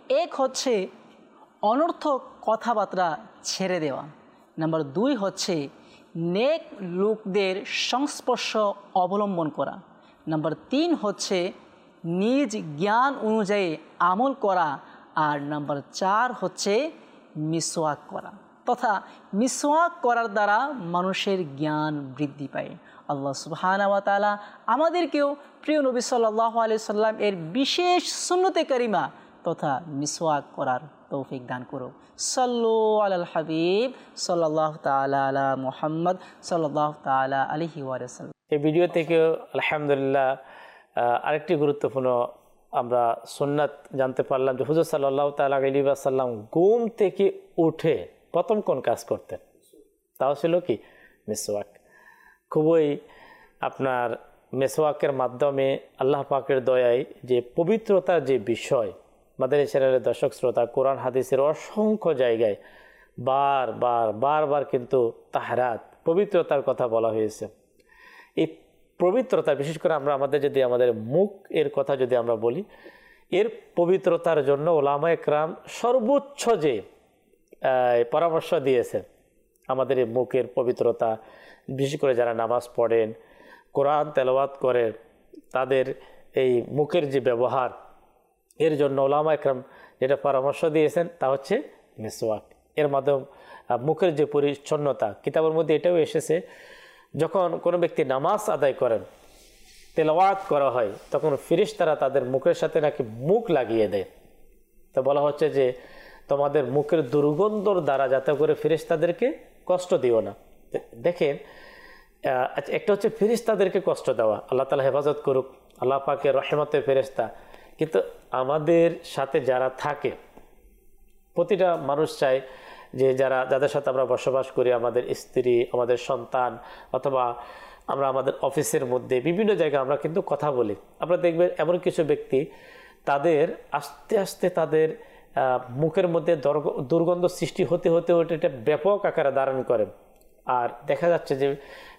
H: এক হচ্ছে অনর্থক কথাবার্তা ছেড়ে দেওয়া, নাম্বার 2 হচ্ছে নেক লোকদের সংস্পর্শ অবলম্বন করা, নাম্বার 3 হচ্ছে নিজ জ্ঞান অনুযায়ী আমল করা, আর নাম্বার 4 হচ্ছে মিসওয়াক করা, তথা মিসওয়াক করার দ্বারা মানুষের জ্ঞান বৃদ্ধি পায়। আল্লাহ সুবহানাহু ওয়া তাআলা আমাদেরকেও প্রিয় নবী সাল্লাল্লাহু আলাইহি সাল্লাম এর বিশেষ সুন্নতে কারিমা তথা মিসওয়াক করার তৌফিক দান করুক। সাল্লু আলাল হাবিব সাল্লাল্লাহু তাআলা আলা মুহাম্মদ সাল্লাল্লাহু তাআলা আলাইহি ওয়া সাল্লাম।
B: এই ভিডিও থেকেও আলহামদুলিল্লাহ আরেকটি গুরুত্বপূর্ণ আমরা সুন্নাত জানতে পারলাম যে হুজুর সাল্লাল্লাহু তাআলা আলাইহি ওয়া সাল্লাম ঘুম থেকে উঠে প্রথম কোন কাজ করতেন, তাও ছিল কি মিসওয়াক। খুবই আপনার মিসওয়াকের মাধ্যমে আল্লাহ পাকের দয়ায় যে পবিত্রতার যে বিষয়, মাদানী চ্যানেলের দর্শক শ্রোতা, কোরআন হাদিসের অসংখ্য জায়গায় বারবার কিন্তু তাহরাত পবিত্রতার কথা বলা হয়েছে। এই পবিত্রতা বিশেষ করে আমাদের মুখ এর কথা যদি আমরা বলি, এর পবিত্রতার জন্য ওলামায়ে কেরাম সর্বোচ্চ যে পরামর্শ দিয়েছেন আমাদের এই মুখের পবিত্রতা, বিশেষ করে যারা নামাজ পড়েন, কোরআন তেলাওয়াত করেন, তাদের এই মুখের যে ব্যবহার, এর জন্য ওলামায়ে কেরাম যেটা পরামর্শ দিয়েছেন তা হচ্ছে মিসওয়াক। এর মাধ্যমে মুখের যে পরিচ্ছন্নতা, কিতাবের মধ্যে এটাও এসেছে, যখন কোনো ব্যক্তি নামাজ আদায় করেন, তেলাওয়াত করা হয়, তখন ফেরেশতারা তাদের মুখের সাথে নাকি মুখ লাগিয়ে দেয়। তো বলা হচ্ছে যে তোমাদের মুখের দুর্গন্ধর দ্বারা যাতে করে ফেরেশতাদেরকে কষ্ট দিও না। দেখেন, একটা হচ্ছে ফেরেশতাদেরকে কষ্ট দেওয়া, আল্লাহ তাআলা হেফাজত করুক, আল্লাহ পাকের রহমতের ফেরেশতা, কিন্তু আমাদের সাথে যারা থাকে, প্রতিটা মানুষ চায় যে যাদের সাথে আমরা বসবাস করি, আমাদের স্ত্রী, আমাদের সন্তান, অথবা আমরা আমাদের অফিসের মধ্যে বিভিন্ন জায়গায় আমরা কিন্তু কথা বলি। আপনারা দেখবেন এমন কিছু ব্যক্তি তাদের আস্তে আস্তে তাদের মুখের মধ্যে দুর্গন্ধ সৃষ্টি হতে এটা ব্যাপক আকারে ধারণ করে, আর দেখা যাচ্ছে যে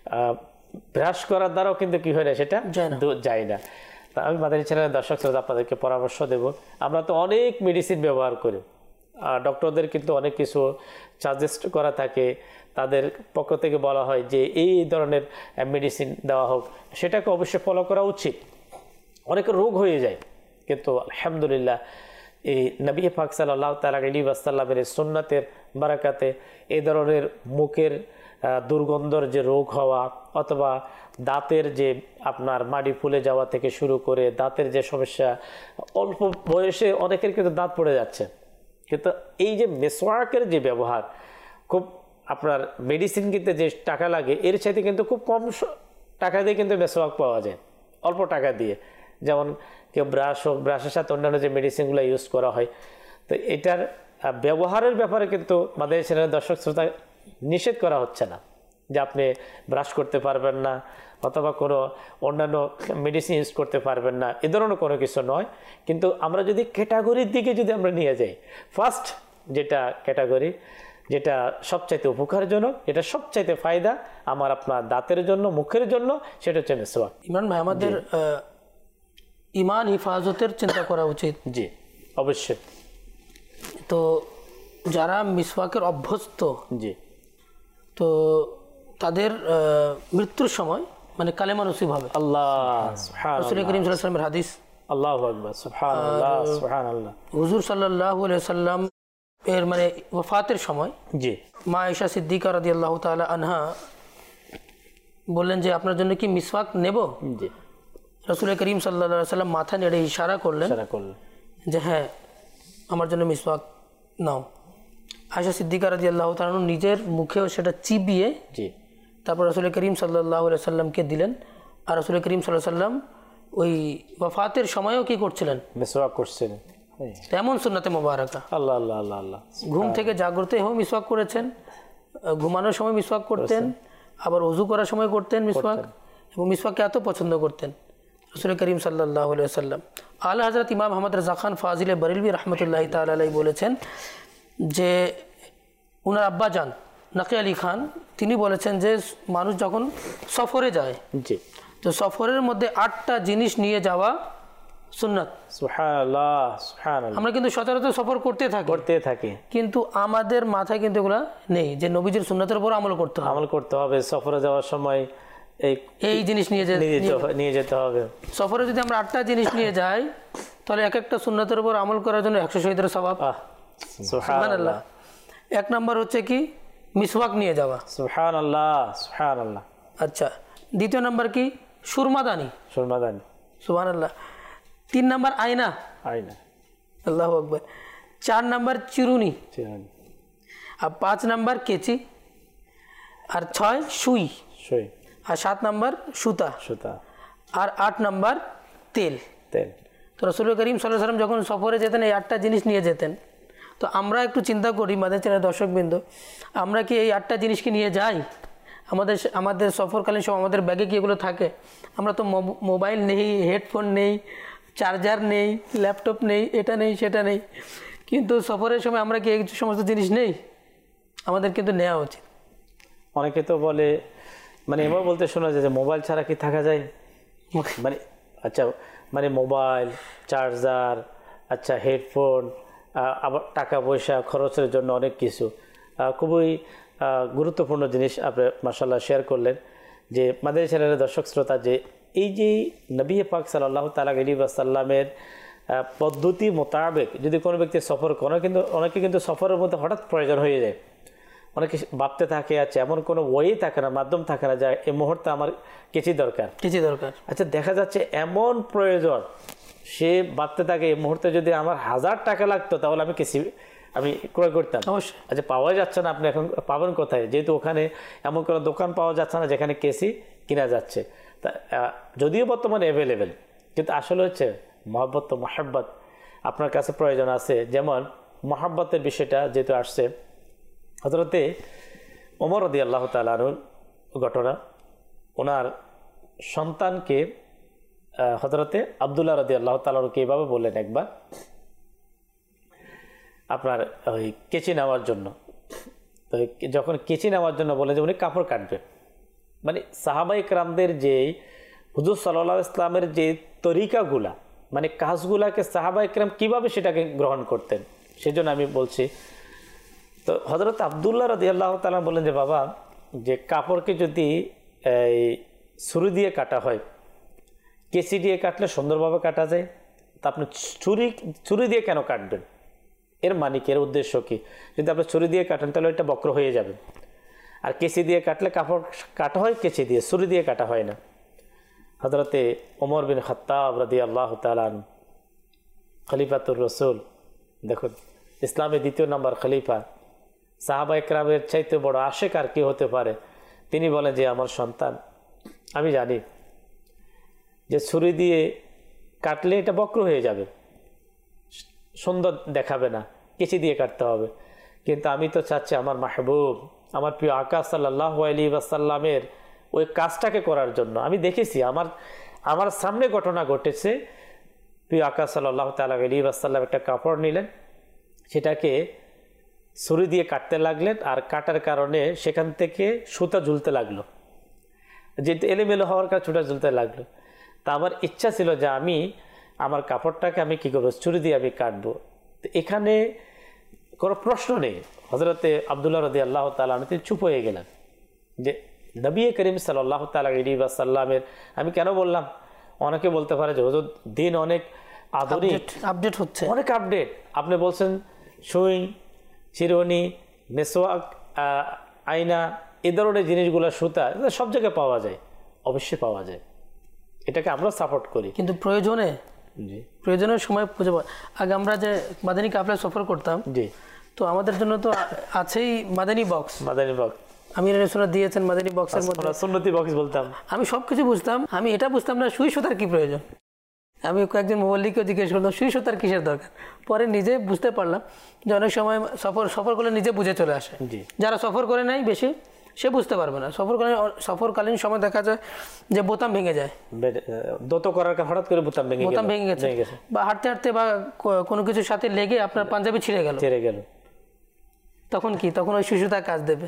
B: ব্রাশ করার দ্বারাও কিন্তু কি হয় না, সেটা যায় না। তা আমি মাদানী চ্যানেলের দর্শক শ্রোতা আপনাদেরকে পরামর্শ দেব, আমরা তো অনেক মেডিসিন ব্যবহার করি, ডক্টরদের কিন্তু অনেক কিছু সাজেস্ট করা থাকে, তাদের পক্ষ থেকে বলা হয় যে এই ধরনের মেডিসিন দেওয়া হোক, সেটাকে অবশ্যই ফলো করা উচিত। অনেকের রোগ হয়ে যায়, কিন্তু আলহামদুলিল্লাহ এই নবী পাক সাল্লাল্লাহু তাআলা আলাইহি ওয়াসাল্লামের সুন্নাতের বারাকাতে এই ধরনের মুখের দুর্গন্ধর যে রোগ হওয়া, অথবা দাঁতের যে আপনার মাড়ি ফুলে যাওয়া থেকে শুরু করে দাঁতের যে সমস্যা, অল্প বয়সে অনেকের কিন্তু দাঁত পড়ে যাচ্ছে, কিন্তু এই যে মিসওয়াকের যে ব্যবহার, খুব আপনার মেডিসিন কিনতে যে টাকা লাগে এর চাইতে কিন্তু খুব কম টাকা দিয়ে কিন্তু মিসওয়াক পাওয়া যায়, অল্প টাকা দিয়ে। যেমন কেউ ব্রাশ হোক, ব্রাশের সাথে অন্যান্য যে মেডিসিনগুলো ইউজ করা হয়, তো এটার ব্যবহারের ব্যাপারে কিন্তু আমাদের চ্যানেলের দর্শক শ্রোতা নিষেধ করা হচ্ছে না যে আপনি ব্রাশ করতে পারবেন না, অথবা কোনো অন্যান্য মেডিসিন ইউজ করতে পারবেন না, এ ধরনের কোনো কিছু নয়। কিন্তু আমরা যদি ক্যাটাগরির দিকে যদি আমরা নিয়ে যাই, ফার্স্ট যেটা ক্যাটাগরি, যেটা সবচাইতে উপকারজনক, এটা সবচাইতে ফায়দা আমার আপনার দাঁতের জন্য, মুখের জন্য, সেটা হচ্ছে মিসওয়াক।
C: ইমরান ভাই, আমাদের ইমান হিফাজতের চিন্তা করা উচিত।
B: জি অবশ্যই।
C: তো যারা মিসওয়াকের অভ্যস্ত,
B: জি,
C: তো তাদের মৃত্যুর সময় মানে কালেমা নসিব হবে।
B: আল্লাহ
C: রাসূল করিম সাল্লাল্লাহু আলাইহি ওয়াসাল্লামের হাদিস,
B: আল্লাহু আকবার, সুবহানাল্লাহ, সুবহানাল্লাহ।
C: হুজুর সাল্লাল্লাহু আলাইহি ওয়াসাল্লাম এর মানে ওয়াফাতের সময়
B: জি
C: মা আয়েশা সিদ্দিকা রাদিয়াল্লাহু তাআলা আনহা বললেন যে আপনার জন্য কি মিসওয়াক নেব?
B: জি।
C: রাসূল করিম সাল্লাল্লাহু আলাইহি ওয়াসাল্লাম মাথা নেড়ে ইশারা করলেন যে হ্যাঁ, আমার জন্য মিসওয়াক নাও। আয়েশা সিদ্দিকা রাদিয়াল্লাহু তাআলা নিজের মুখেও সেটা চিবিয়ে
B: জি
C: তারপর রাসূল করিম সাল্লাল্লাহু আলাইহি ওয়াসাল্লামকে দিলেন। আর রাসূল করিম সাল্লাল্লাহু আলাইহি ওয়াসাল্লাম ওই ওয়াফাতের সময়ও কি করছিলেন?
B: মিসওয়াক করছিলেন।
C: তেমন সুন্নতে মোবারকা।
B: আল্লাহ আল্লাহ আল্লাহ আল্লাহ।
C: ঘুম থেকে জাগ্রত হয়েও মিসওয়াক করেছেন, ঘুমানোর সময় মিসওয়াক করতেন, আবার ওযু করার সময় করতেন মিসওয়াক, এবং মিসওয়াককে এত পছন্দ করতেন রাসূল করিম সাল্লাল্লাহু আলাইহি ওয়াসাল্লাম। আলা হযরত ইমাম আহমদ রাজা খান ফাজিলে বরেলভী রহমতুল্লাহি তাআলা আলাইহি বলেছেন যে উনার আব্বা জান নাকি আলী খান তিনি বলেছেন যে মানুষ যখন সফরে যায়,
B: জি,
C: তো সফরের মধ্যে 8টা জিনিস নিয়ে যাওয়া সুন্নাত।
B: সুবহানাল্লাহ সুবহানাল্লাহ।
C: আমরা কিন্তু সচরাচর সফর করতে থাকি, কিন্তু আমাদের মাথায় কিন্তু এগুলো নেই যে নবীজির সুন্নাতের উপর আমল করতে হবে।
B: সফরে যাওয়ার সময়
C: এই জিনিস
B: নিয়ে যেতে হবে।
C: সফরে যদি আমরা 8টা জিনিস নিয়ে যাই তাহলে এক একটা সুন্নাতের উপর আমল করার জন্য 100 শহীদের সওয়াব। সুবহানাল্লাহ। 1 নাম্বার হচ্ছে কি মিসওয়াক নিয়ে যাওয়া।
B: সুবহানাল্লাহ সুবহানাল্লাহ।
C: আচ্ছা, 2 নাম্বার কি সুরমাদানি। সুবহানাল্লাহ। 3 নাম্বার আয়না। আল্লাহু আকবার। 4 নাম্বার চিরুনি। আর 5 নাম্বার কেচি। আর 6 সুই। আর 7 নাম্বার সুতা। আর 8 নাম্বার তেল। তো রাসূল করিম সাল্লাল্লাহু আলাইহি ওয়াসাল্লাম যখন সফরে যেতেন এই 8টা জিনিস নিয়ে যেতেন। তো আমরা একটু চিন্তা করি মাদানী চ্যানেলের দর্শকবৃন্দ, আমরা কি এই 8টা জিনিস কি নিয়ে যাই? আমাদের সফরকালীন সময় আমাদের ব্যাগে কি এগুলো থাকে? আমরা তো মোবাইল নেই, হেডফোন নেই, চার্জার নেই, ল্যাপটপ নেই, এটা নেই সেটা নেই, কিন্তু সফরের সময় আমরা কি এই সমস্ত জিনিস নেই? আমাদের কিন্তু নেওয়া উচিত।
B: অনেকে তো বলে, মানে এবার বলতে শোনা যায় যে মোবাইল ছাড়া কি থাকা যায়? মানে আচ্ছা, মানে মোবাইল, চার্জার, আচ্ছা হেডফোন, আবার টাকা পয়সা খরচের জন্য অনেক কিছু, খুবই গুরুত্বপূর্ণ জিনিস আপনি মাশাআল্লাহ শেয়ার করলেন। যে মাদানী চ্যানেলের দর্শক শ্রোতা, যে এই যে নবী পাক সাল্লাল্লাহু তাআলা আলাইহি ওয়াসাল্লামের পদ্ধতি মোতাবেক যদি কোনো ব্যক্তি সফর করে, কিন্তু অনেকে কিন্তু সফরের মধ্যে হঠাৎ প্রয়োজন হয়ে যায়, অনেকে ভাবতে থাকে আচ্ছা এমন কোনো ওয়ে থাকে না, মাধ্যম থাকে না, যা এই মুহূর্তে আমার কেচি দরকার। আচ্ছা দেখা যাচ্ছে এমন প্রয়োজন, সে ভাবতে থাকে এই মুহূর্তে যদি আমার 1000 টাকা লাগতো তাহলে আমি ক্রয় করতাম। আচ্ছা পাওয়া যাচ্ছে না, আপনি এখন পাবেন কোথায়? যেহেতু ওখানে এমন কোনো দোকান পাওয়া যাচ্ছে না যেখানে কেসি কিনা যাচ্ছে, তা যদিও বর্তমানে অ্যাভেলেবেল, কিন্তু আসলে হচ্ছে মহব্বত তো মহাব্বত আপনার কাছে প্রয়োজন আছে। যেমন মহাব্বতের বিষয়টা যেহেতু আসছে, হযরতে ওমর রাদিয়াল্লাহু তাআলা আনহুর ঘটনা, ওনার সন্তানকে হযরতে আব্দুল্লাহ রাদিয়াল্লাহু তাআলা আনহুকে এইভাবে বললেন একবার আপনার ওই কেচি নেওয়ার জন্য। তো যখন কেচি নেওয়ার জন্য বলে যে উনি কাপড় কাটবে, মানে সাহাবায়ে কেরামদের যে হুজুর সাল্লাল্লাহু আলাইহি ওয়াসাল্লামের যে তরিকাগুলা, মানে কাজগুলাকে সাহাবায়ে কেরাম কীভাবে সেটাকে গ্রহণ করতেন, সেজন্য আমি বলছি। তো হযরত আব্দুল্লাহ রাদিয়াল্লাহু তাআলা বললেন যে বাবা, যে কাপড়কে যদি এই ছুরি দিয়ে কাটা হয়, কেচি দিয়ে কাটলে সুন্দরভাবে কাটা যায়, তা আপনি ছুরি দিয়ে কেন কাটবেন? এর মানে কি, এর উদ্দেশ্য কি? যদি আপনি ছুরি দিয়ে কাটেন তাহলে এটা বক্র হয়ে যাবে, আর কেচি দিয়ে কাটলে কাপড় কাটা হয় কেচি দিয়ে, ছুরি দিয়ে কাটা হয় না। হযরতে ওমর বিন খাত্তাব রাদিয়াল্লাহু তাআলা আনহু, খলিফাতুর রাসূল, দেখুন ইসলামের 2 নম্বর খলিফা, সাহাবায়ে কেরামের চাইতে বড় আশেক আর কি হতে পারে? তিনি বলেন যে আমার সন্তান, আমি জানি যে ছুরি দিয়ে কাটলে এটা বক্র হয়ে যাবে, সুন্দর দেখাবে না, কেচি দিয়ে কাটতে হবে, কিন্তু আমি তো চাচ্ছি আমার মাহবুব, আমার প্রিয় আকা সাল্লাল্লাহু আলাইহি ওয়াসাল্লামের ওই কাজটাকে করার জন্য। আমি দেখেছি আমার সামনে ঘটনা ঘটেছে, প্রিয় আকা সাল্লাল্লাহু তাআলা আলাইহি ওয়াসাল্লাম একটা কাপড় নিলেন, সেটাকে ছুরি দিয়ে কাটতে লাগলেন, আর কাটার কারণে সেখান থেকে সুতা ঝুলতে লাগলো, যেহেতু এলোমেলো হওয়ার কারণে সুতা ঝুলতে লাগলো। তা আমার ইচ্ছা ছিল যে আমি আমার কাপড়টাকে আমি কী করবো, ছুরি দিয়ে আমি কাটবো। তো এখানে কোনো প্রশ্ন নেই, হযরতে আব্দুল্লাহ রাদিয়াল্লাহু তাআলা আনহু তিনি চুপ হয়ে গেলেন যে নবী করিম সাল্লাল্লাহু তাআলা আলাইহি ওয়াসাল্লামের, আমি কেন বললাম, অনেকে বলতে পারে যে হুজুর দিন অনেক আধুনিক, আপডেট হচ্ছে, অনেক আপডেট। আপনি বলছেন সুই, চিরুনি, মেসওয়াক, আয়না, এই ধরনের জিনিসগুলো, সুতা, সব জায়গায় পাওয়া যায়, অবশ্যই পাওয়া যায়, এটাকে আমরা সাপোর্ট করি, কিন্তু
C: প্রয়োজনের সময় খুঁজে পাওয়া। আগে আমরা যে মাদানী কাফেলায় সফর করতাম, তো আমাদের জন্য তো আছেই মাদানী বক্স। আমি রেসুলা দিয়েছেন মাদানী বক্সের মধ্যে,
B: সুন্নতি বক্স বলতাম,
C: আমি সব কিছু বুঝতাম। আমি এটা বুঝতাম না সুই সুতার কি প্রয়োজন। আমি কয়েকজন মোবাল্লিকেও জিজ্ঞেস করতাম সুই সুতার কিসের দরকার। পরে নিজে বুঝতে পারলাম যে অনেক সময় সফর করলে নিজে বুঝে চলে আসে। যারা সফর করে নাই বেশি, সে বুঝতে পারবে না। সফরকালীন সময় দেখা যায় যে বোতাম ভেঙে যায়,
B: হঠাৎ করে বোতাম ভেঙে
C: গেছে, বা হাঁটতে হাঁটতে বা কোনো কিছুর সাথে লেগে আপনার পাঞ্জাবি ছিঁড়ে গেল। তখন কি, তখন ওই শিশুটা কাজ দেবে।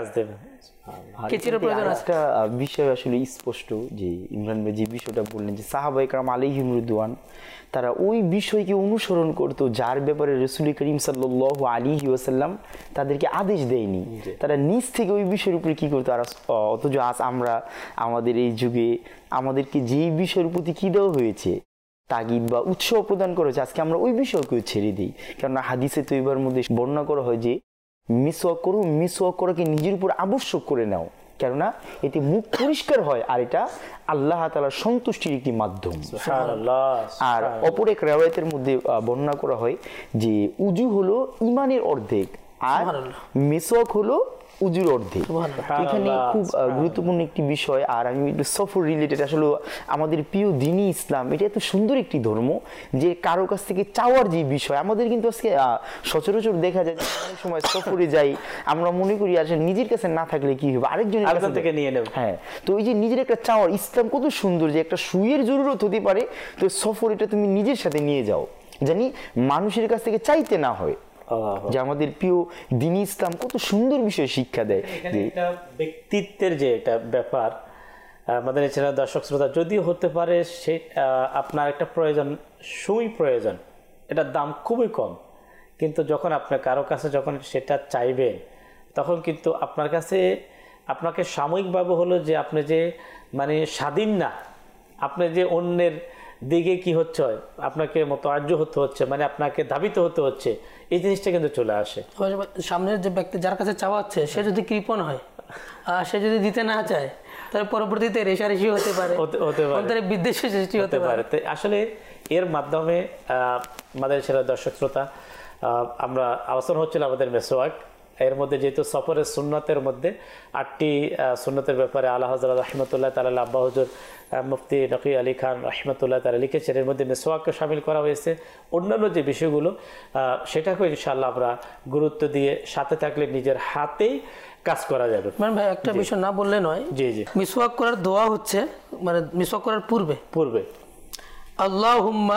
C: কেচির প্রয়োজন আছে।
G: একটা বিষয় আসলে স্পষ্ট যে ইমরান ভাই যে বিষয়টা বললেন যে সাহাবায়ে কেরাম আলাইহিম রিদওয়ান তারা ওই বিষয়কে অনুসরণ করতো যার ব্যাপারে রাসূল করিম সাল্লাল্লাহু আলাইহি ওয়াসাল্লাম তাদেরকে আদেশ দেয়নি, তারা নিজ থেকে ওই বিষয়ের উপরে কি করতো। আর অথচ আজ আমরা আমাদের এই যুগে আমাদেরকে যেই বিষয়ের প্রতি কি দেওয়া হয়েছে তাগিদ বা উৎসাহ প্রদান করা হয়েছে, আজকে আমরা ওই বিষয়কেও ছেড়ে দিই। কেননা হাদিসে তৈবার মধ্যে বর্ণনা করা হয় যে মিসওয়াক করো, মিসওয়াক করাকে নিজের উপর আবশ্যক করে নাও, কেননা এতে মুখ পরিষ্কার হয় আর এটা আল্লাহ তাআলার সন্তুষ্টির একটি মাধ্যম। আর অপর এক রিওয়ায়াতের মধ্যে বর্ণনা করা হয় যে উযু হলো ঈমানের অর্ধেক আর মিসওয়াক হলো উজুর অর্ধেক। এখানে খুব গুরুত্বপূর্ণ একটি বিষয়। আর আমি একটু সফর রিলেটেড, আসলে আমাদের প্রিয় দ্বীনি ইসলাম এটা এত সুন্দর একটি ধর্ম যে কারো কাছ থেকে চাওয়ার যে বিষয়, আমাদের কিন্তু আজকে সচরাচর দেখা যায় অনেক সময় সফরে যাই আমরা মনে করি আসলে নিজের কাছে না থাকলে কি হবে, আরেকজনের কাছ থেকে নিয়ে নেব। হ্যাঁ, তো এই যে নিজের একটা চাওয়ার, ইসলাম কত সুন্দর যে একটা সুইয়ের জরুরত হতে পারে, তো সফর এটা তুমি নিজের সাথে নিয়ে যাও, জানি মানুষের কাছ থেকে চাইতে না হয়। যে আমাদের প্রিয় দ্বীন ইসলাম কত সুন্দর বিষয় শিক্ষা দেয়।
B: ব্যক্তিত্বের যে এটা ব্যাপার আমাদের এছাড়া দর্শক শ্রোতা যদিও হতে পারে সে আপনার একটা প্রয়োজন, সুই প্রয়োজন, এটার দাম খুবই কম, কিন্তু যখন আপনার কারো কাছে যখন সেটা চাইবেন তখন কিন্তু আপনার কাছে আপনাকে সাময়িকভাবে হলো যে আপনি যে মানে স্বাধীন না, আপনি যে অন্যের দিকে কি হচ্ছে আপনাকে মোতাজ্জ হতে হচ্ছে, মানে আপনাকে ধাবিত হতে হচ্ছে, এই জিনিসটা কিন্তু চলে আসে।
C: সামনের যে ব্যক্তি যার কাছে চাওয়া হচ্ছে সে যদি কৃপণ হয় আর সে যদি দিতে না চায় তাহলে পরবর্তীতে রেষারেষি হতে পারে, বিদ্বেষের সৃষ্টি হতে পারে।
B: আসলে এর মাধ্যমে আমাদের সেরা দর্শক শ্রোতা আমরা আলোচনা হচ্ছিল আমাদের মেসওয়াক, এর মধ্যে যেহেতু সফরের সুন্নতের মধ্যে 8টি সুন্নতের ব্যাপারে আলা হযরত রাহমাতুল্লাহ তাআলা আব্বা হুজুর মুফতি নকি আলী খান রাহমাতুল্লাহ তাআলা লিখেছেন, এর মধ্যে মেসওয়াককে শামিল করা হয়েছে। অন্যান্য যে বিষয়গুলো সেটাকেও ইনশাআল্লাহ আমরা গুরুত্ব দিয়ে সাথে থাকলে নিজের হাতেই কাজ করা যাবে।
C: মানে ভাই একটা বিষয় না বললে নয়,
B: জি জি,
C: মিসওয়াক করার দোয়া হচ্ছে মানে মিসওয়াক করার পূর্বে আল্লাহুম্মা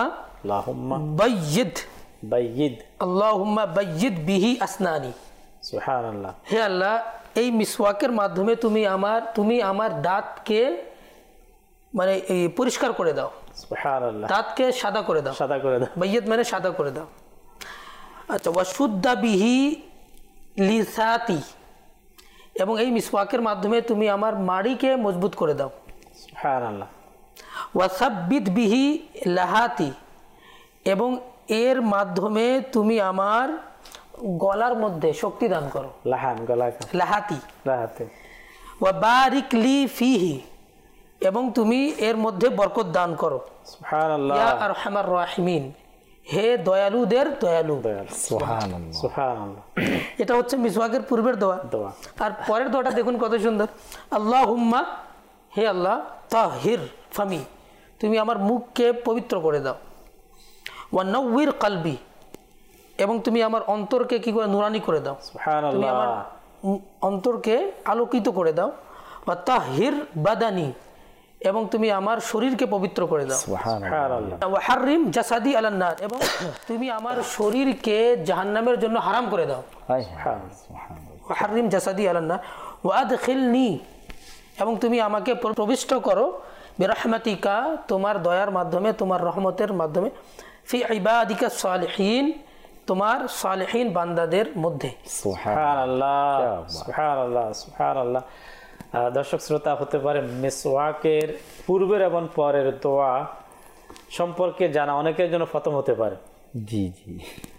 C: বায়্যিদ আল্লাহুম্মা বায়্যিদ বিহি আসনানি,
B: সুবহানাল্লাহ।
C: হে আল্লাহ, এই মিসওয়াকের মাধ্যমে তুমি আমার দাঁতকে মানে পরিষ্কার করে দাও, সুবহানাল্লাহ, দাঁতকে সাদা করে দাও, বায়্যিদ মানে সাদা করে দাও। আচ্ছা, ওয়াশুদ্দা বিহি লিসাতি, এবং এই মিসওয়াকের মাধ্যমে তুমি আমার মাড়িকে মজবুত করে দাও,
B: সুবহানাল্লাহ।
C: ওয়াসাব্বিত বিহি লাহাতি, এবং এর মাধ্যমে তুমি আমার গলার মধ্যে শক্তি দান করো, লাহাতি। ওয়া বারিক লি ফিহি, এবং তুমি এর মধ্যে বরকত দান করো, সুবহানাল্লাহ। ইয়া আরহামার রাহিমিন, হে দয়ালুদের দয়ালু, সুবহানাল্লাহ, সুবহানাল্লাহ। এটা হচ্ছে মিসওয়াকের পূর্বের দোয়া। আর পরের দোয়াটা দেখুন কত সুন্দর, আল্লাহুম্মা, হে আল্লাহ, তাহির ফামি, তুমি আমার মুখকে পবিত্র করে দাও, ওয়া নাওয়ির কলবি, এবং তুমি আমার অন্তরকে কি করে নুরানি করে দাও, সুবহানাল্লাহ, তুমি আমার অন্তরকে আলোকিত করে দাও, ওয়া তাহির বাদানি, এবং তুমি আমার শরীরকে পবিত্র করে দাও, সুবহানাল্লাহ। ওয়া হাররিম জাসাদি আলান নার, এবং তুমি আমার শরীরকে জাহান্নামের জন্য হারাম করে দাও, সুবহানাল্লাহ। ওয়া হাররিম জাসাদি আলান নার ওয়া আদখিলনি, এবং তুমি আমাকে প্রবিষ্ট করো বিরহমাতিকা, তোমার দয়ার মাধ্যমে, তোমার রহমতের মাধ্যমে, ফি ইবাদিকা সালিহিন, তোমার সালেহীন বান্দাদের মধ্যে,
B: সুবহানাল্লাহ, সুবহানাল্লাহ, সুবহানাল্লাহ। দর্শক শ্রোতা, হতে পারে মিসওয়াকের পূর্বের এবং পরের দোয়া সম্পর্কে জানা অনেকের জন্য প্রথম হতে পারে।
G: জি জি,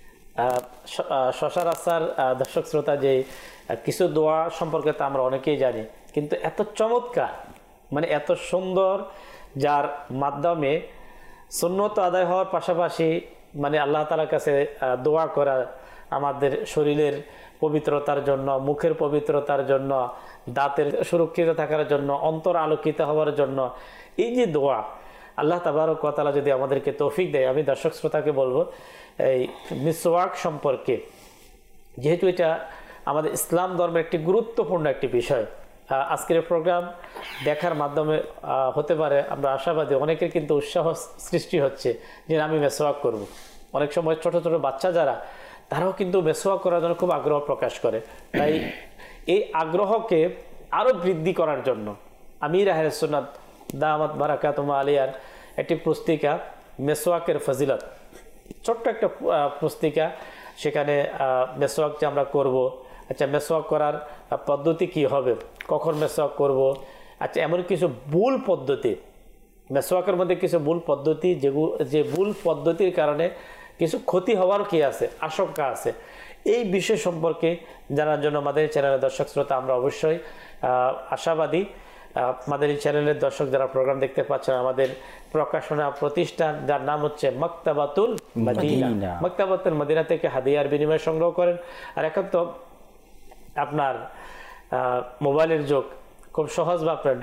B: সচরাচর দর্শক শ্রোতা যে কিছু দোয়া সম্পর্কে তো আমরা অনেকেই জানি, কিন্তু এত চমৎকার, মানে এত সুন্দর, যার মাধ্যমে সুন্নত আদায় হওয়ার পাশাপাশি মানে আল্লাহ তাআলার কাছে দোয়া করা, আমাদের শরীরের পবিত্রতার জন্য, মুখের পবিত্রতার জন্য, দাঁতের সুরক্ষিত থাকার জন্য, অন্তর আলোকিত হওয়ার জন্য, এই যে দোয়া, আল্লাহ তাবারক ওয়া তাআলা যদি আমাদেরকে তৌফিক দেয়, আমি দর্শক শ্রোতাকে বলবো এই মিসওয়াক সম্পর্কে, যেহেতু এটা আমাদের ইসলাম ধর্মের একটি গুরুত্বপূর্ণ একটি বিষয়, আজকের প্রোগ্রাম দেখার মাধ্যমে হতে পারে আমরা আশাবাদী অনেকের কিন্তু উৎসাহ সৃষ্টি হচ্ছে যে আমি মিসওয়াক করব। অনেক সময় ছোট ছোট বাচ্চা যারা, তারাও কিন্তু মেসওয়াক করার জন্য খুব আগ্রহ প্রকাশ করে। তাই এই আগ্রহকে আরো বৃদ্ধি করার জন্য আমির আহলে সুন্নাত দামাত বারাকাতুহু আলিয়ার একটি পুস্তিকা মেসওয়াকের ফজিলত, ছোট্ট একটা পুস্তিকা, সেখানে মেসওয়াক যে আমরা করব, আচ্ছা মেসওয়াক করার পদ্ধতি কি হবে, কখন মেসওয়াক করব, আচ্ছা এমন কিছু ভুল পদ্ধতি, মেসওয়াকের মধ্যে কিছু ভুল পদ্ধতি, যে ভুল পদ্ধতির কারণে কিছু ক্ষতি হওয়ার কি আছে, আশঙ্কা আছে, এই বিষয় সম্পর্কে জানার জন্য আমাদের চ্যানেলের দর্শক শ্রোতা আমরা অবশ্যই আশাবাদী। আমাদের এই চ্যানেলের দর্শক যারা প্রোগ্রাম দেখতে পাচ্ছেন, আমাদের প্রকাশনা প্রতিষ্ঠান যার নাম হচ্ছে মাকতাবাতুল মদিনা, মাকতাবাতুল মদিনা থেকে হাদিয়ার বিনিময়ে সংগ্রহ করেন। আর এখন তো আপনার মোবাইলের যুগ, খুব সহজ বা আপনার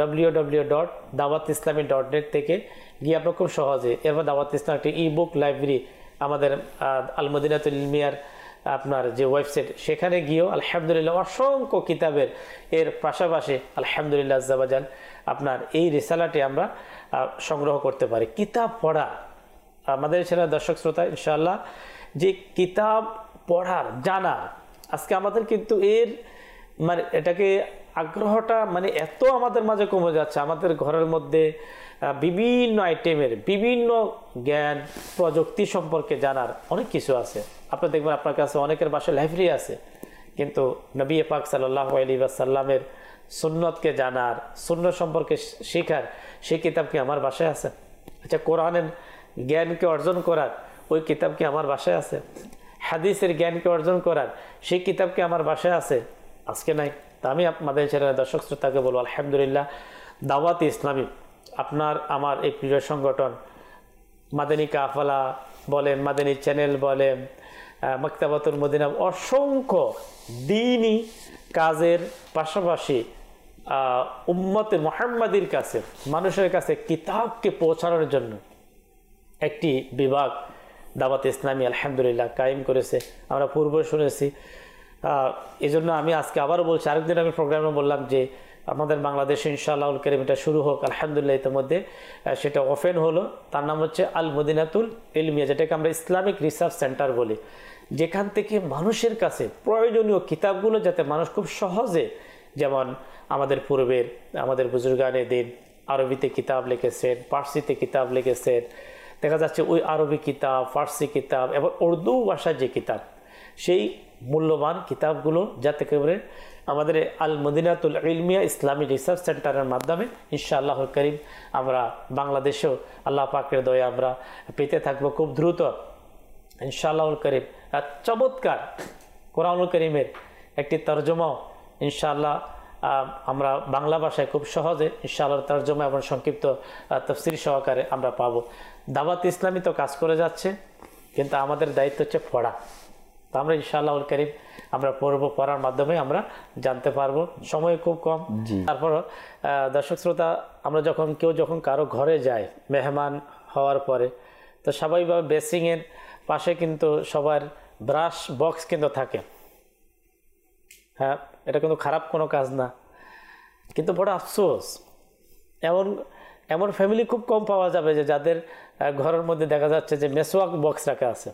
B: www.dawatislami.net থেকে গিয়ে আপনার খুব সহজে, এরপর দাওয়াত ইসলাম একটি ই বুক লাইব্রেরি আমাদের আল মদিনাতুল ইলমিয়ার আপনার যে ওয়েবসাইট, সেখানে গিয়েও আলহামদুলিল্লাহ অসংখ্য কিতাবের এর পাশাপাশি আলহামদুলিল্লাহ আজ্জাওয়াজাল আপনার এই রিসালাটি আমরা সংগ্রহ করতে পারি। কিতাব পড়া আমাদের ছেলে দর্শক শ্রোতা ইনশাআল্লাহ, যে কিতাব পড়ার জানা, আজকে আমাদের কিন্তু এর মানে এটাকে আগ্রহটা মানে এত আমাদের মাঝে কমে যাচ্ছে। আমাদের ঘরের মধ্যে বিভিন্ন আইটেমের বিভিন্ন জ্ঞান প্রযুক্তি সম্পর্কে জানার অনেক কিছু আছে। আপনি দেখবেন আপনার কাছে অনেকের বাসায় লাইব্রেরি আছে, কিন্তু নবী পাক সাল্লাল্লাহু আলাইহি ওয়াসাল্লামের সুন্নতকে জানার, সুন্নত সম্পর্কে শেখার সেই কিতাব কি আমার বাসায় আছে? আচ্ছা কোরআনের জ্ঞানকে অর্জন করার ওই কিতাব কি আমার বাসায় আছে? হাদিসের জ্ঞানকে অর্জন করার সেই কিতাব কি আমার বাসায় আছে? আজকে নাই। তা আমি আমাদের চ্যানেলের দর্শক শ্রোতাকে বলবো আলহামদুলিল্লাহ দাওয়াত ইসলামী আপনার আমার এই প্রিয় সংগঠন, মাদানী কাফেলা বলেন, মাদানী চ্যানেল বলেন, মাকতাবাতুল মদিনা, অসংখ্য দ্বীনি কাজের পাশাপাশি উম্মতে মুহাম্মাদির কাছে, মানুষের কাছে কিতাবকে পৌঁছানোর জন্য একটি বিভাগ দাওয়াত ইসলামী আলহামদুলিল্লাহ কায়েম করেছে। আমরা পূর্বে শুনেছি, এই জন্য আমি আজকে আবারও বলছি, আরেকদিন আমি প্রোগ্রামে বললাম যে আমাদের বাংলাদেশে ইনশাআল্লাহুল কারীম এটা শুরু হোক, আলহামদুলিল্লাহ ইতিমধ্যে সেটা ওপেন হলো। তার নাম হচ্ছে আল মদিনাতুল ইলমিয়া, যেটাকে আমরা ইসলামিক রিসার্চ সেন্টার বলি, যেখান থেকে মানুষের কাছে প্রয়োজনীয় কিতাবগুলো যাতে মানুষ খুব সহজে, যেমন আমাদের পূর্বের আমাদের বুজুর্গানে দিন আরবিতে কিতাব লিখেছেন, পার্সিতে কিতাব লিখেছেন, দেখা যাচ্ছে ওই আরবি কিতাব, ফার্সি কিতাব এবং উর্দু ভাষার যে কিতাব, সেই মূল্যবান কিতাবগুলো যাতে করে আমাদের আল মদিনাতুল ইলমিয়া ইসলামী রিসার্চ সেন্টারের মাধ্যমে ইনশাআল্লাহুল কারীম আমরা বাংলাদেশেও আল্লাহ পাকের দয়া আমরা পেতে থাকবো খুব দ্রুত ইনশাআল্লাহুল কারীম। চমৎকার কোরআনুল কারীমের একটি তরজমাও ইনশাআল্লাহ আমরা বাংলা ভাষায় খুব সহজে ইনশাআল্লাহ তরজমা এবং সংক্ষিপ্ত তাফসীর সহকারে আমরা পাবো। দাওয়াত ইসলামী তো কাজ করে যাচ্ছে, কিন্তু আমাদের দায়িত্ব হচ্ছে পড়া। তো আমরা ইনশাআল্লাহুল কারীম আমরা পড়বো, পড়ার মাধ্যমে আমরা জানতে পারবো। সময় খুব কম, তারপর দর্শক শ্রোতা আমরা যখন কারো ঘরে যায় মেহমান হওয়ার পরে, তো স্বাভাবিকভাবে বেসিংয়ের পাশে কিন্তু সবার ব্রাশ বক্স কিন্তু থাকে। হ্যাঁ, এটা কিন্তু খারাপ কোনো কাজ না, কিন্তু বড় আফসোস এমন ফ্যামিলি খুব কম পাওয়া যাবে যে যাদের ঘরের মধ্যে দেখা যাচ্ছে যে মেসওয়াক বক্স রাখা আছে।